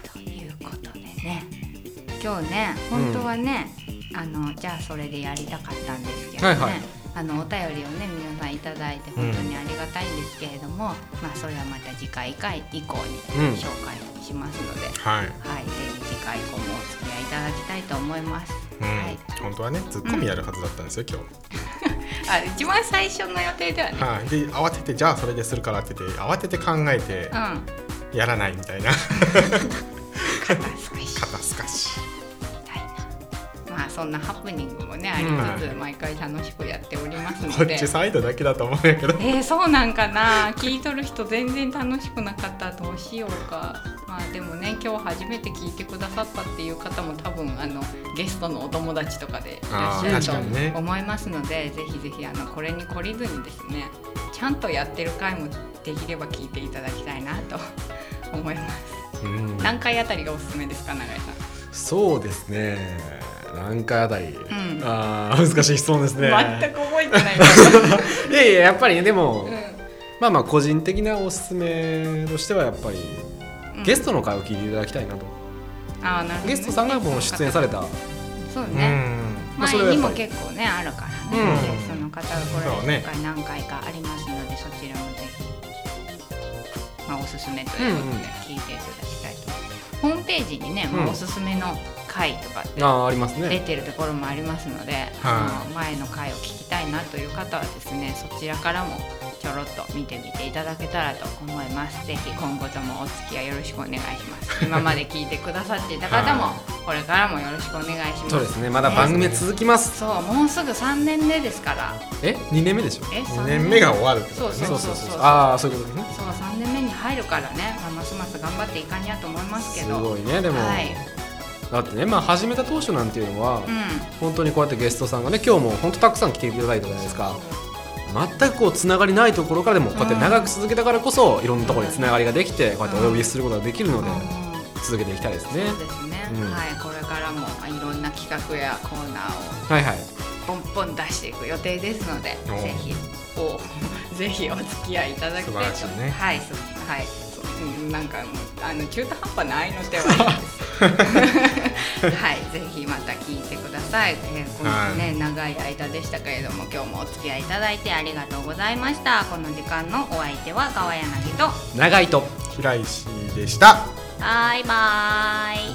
ということでね、今日ね本当はね、うん、あのじゃあそれでやりたかったんですけどね、はいはい、あのお便りをね皆さんいただいて本当にありがたいんですけれども、うん、まあそれはまた次回以降に紹介しますので、うん、はい、はい、ぜひ次回以降もお付き合いいただきたいと思います。 うん、 はい、 本当はねツッコミやるはずだったんですよ、うん、今日あ一番最初の予定ではね、 はい、で慌ててじゃあそれでするからって言って慌てて考えて、うん、やらないみたいな肩すかし肩すかしまあそんなハプニングもねありつつ、うん、毎回楽しくやっておりますので、 こっちサイドだけだと思うんやけどえー、そうなんかな聞いとる人全然楽しくなかったらどうしようか。まあでもね今日初めて聞いてくださったっていう方も多分あのゲストのお友達とかでいらっしゃると思いますので、ね、ぜひぜひあのこれに懲りずにですねちゃんとやってる回もできれば聞いていただきたいなと思います。うん、何回あたりがおすすめですか永井さん。 そうですね何回あたり、うん、あ難しい質問ですね。 全く覚えてないからいやいややっぱりねでも、うん、まあまあ個人的なおすすめとしてはやっぱり、うん、ゲストの回を聞いていただきたいなと。 あなるほど、ね、 ゲストさんがもう出演されたそうね、うん、前にも結構ねあるからね、うん、ゲストの方がこれ回何回かありますので、そちらもぜひ、まあ、おすすめということで聞いていただきたいと思います。ホームページにね、まあ、おすすめの回とかって出てるところもありますので、あの前の回を聞きたいなという方はですねそちらからもちょろっと見てみていただけたらと思います。ぜひ今後ともお付き合いよろしくお願いします。今まで聞いてくださっていた方もこれからもよろしくお願いします。 そうですねまだ番組続きます、 ね、そうもうすぐさんねんめですから。 えにねんめでしょ。 えにねんめが終わるってことですね。そうそうそうそうああそういうことですね。 そうさんねんめに入るからね、まあ、ますます頑張っていかにゃと思いますけど。 すごいねでも、はい、だってね、まあ、始めた当初なんていうのは、うん、本当にこうやってゲストさんがね今日も本当たくさん来ていただいたじゃないですか。全くこうつながりないところからでもこうやって長く続けたからこそ、うん、いろんなところにつながりができてこうやってお呼びすることができるので、うん、続けていきたいですね。 そうですね、うん、はい、これからもいろんな企画やコーナーを、 はいはい、 ポンポン出していく予定ですので、ぜひおぜひお付き合いいただきたいと。 素晴らしいね。 はい、そうはい、そうなんかもうあの中途半端な愛の手はいいですはい、ぜひまた聞いてください。えー、このね、はい、長い間でしたけれども今日もお付き合いいただいてありがとうございました。この時間のお相手は川柳と長井と平石でした。 バイバイ。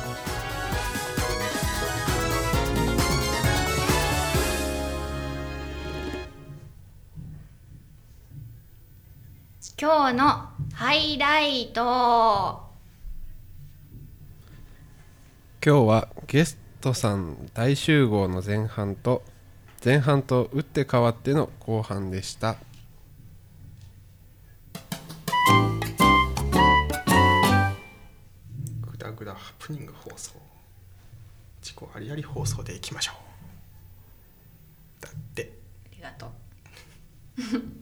今日のハイライト。 今日はゲストさん大集合の前半と前半と打って変わっての後半でした。 グダグダハプニング放送、自己ありあり放送でいきましょう。だってありがとう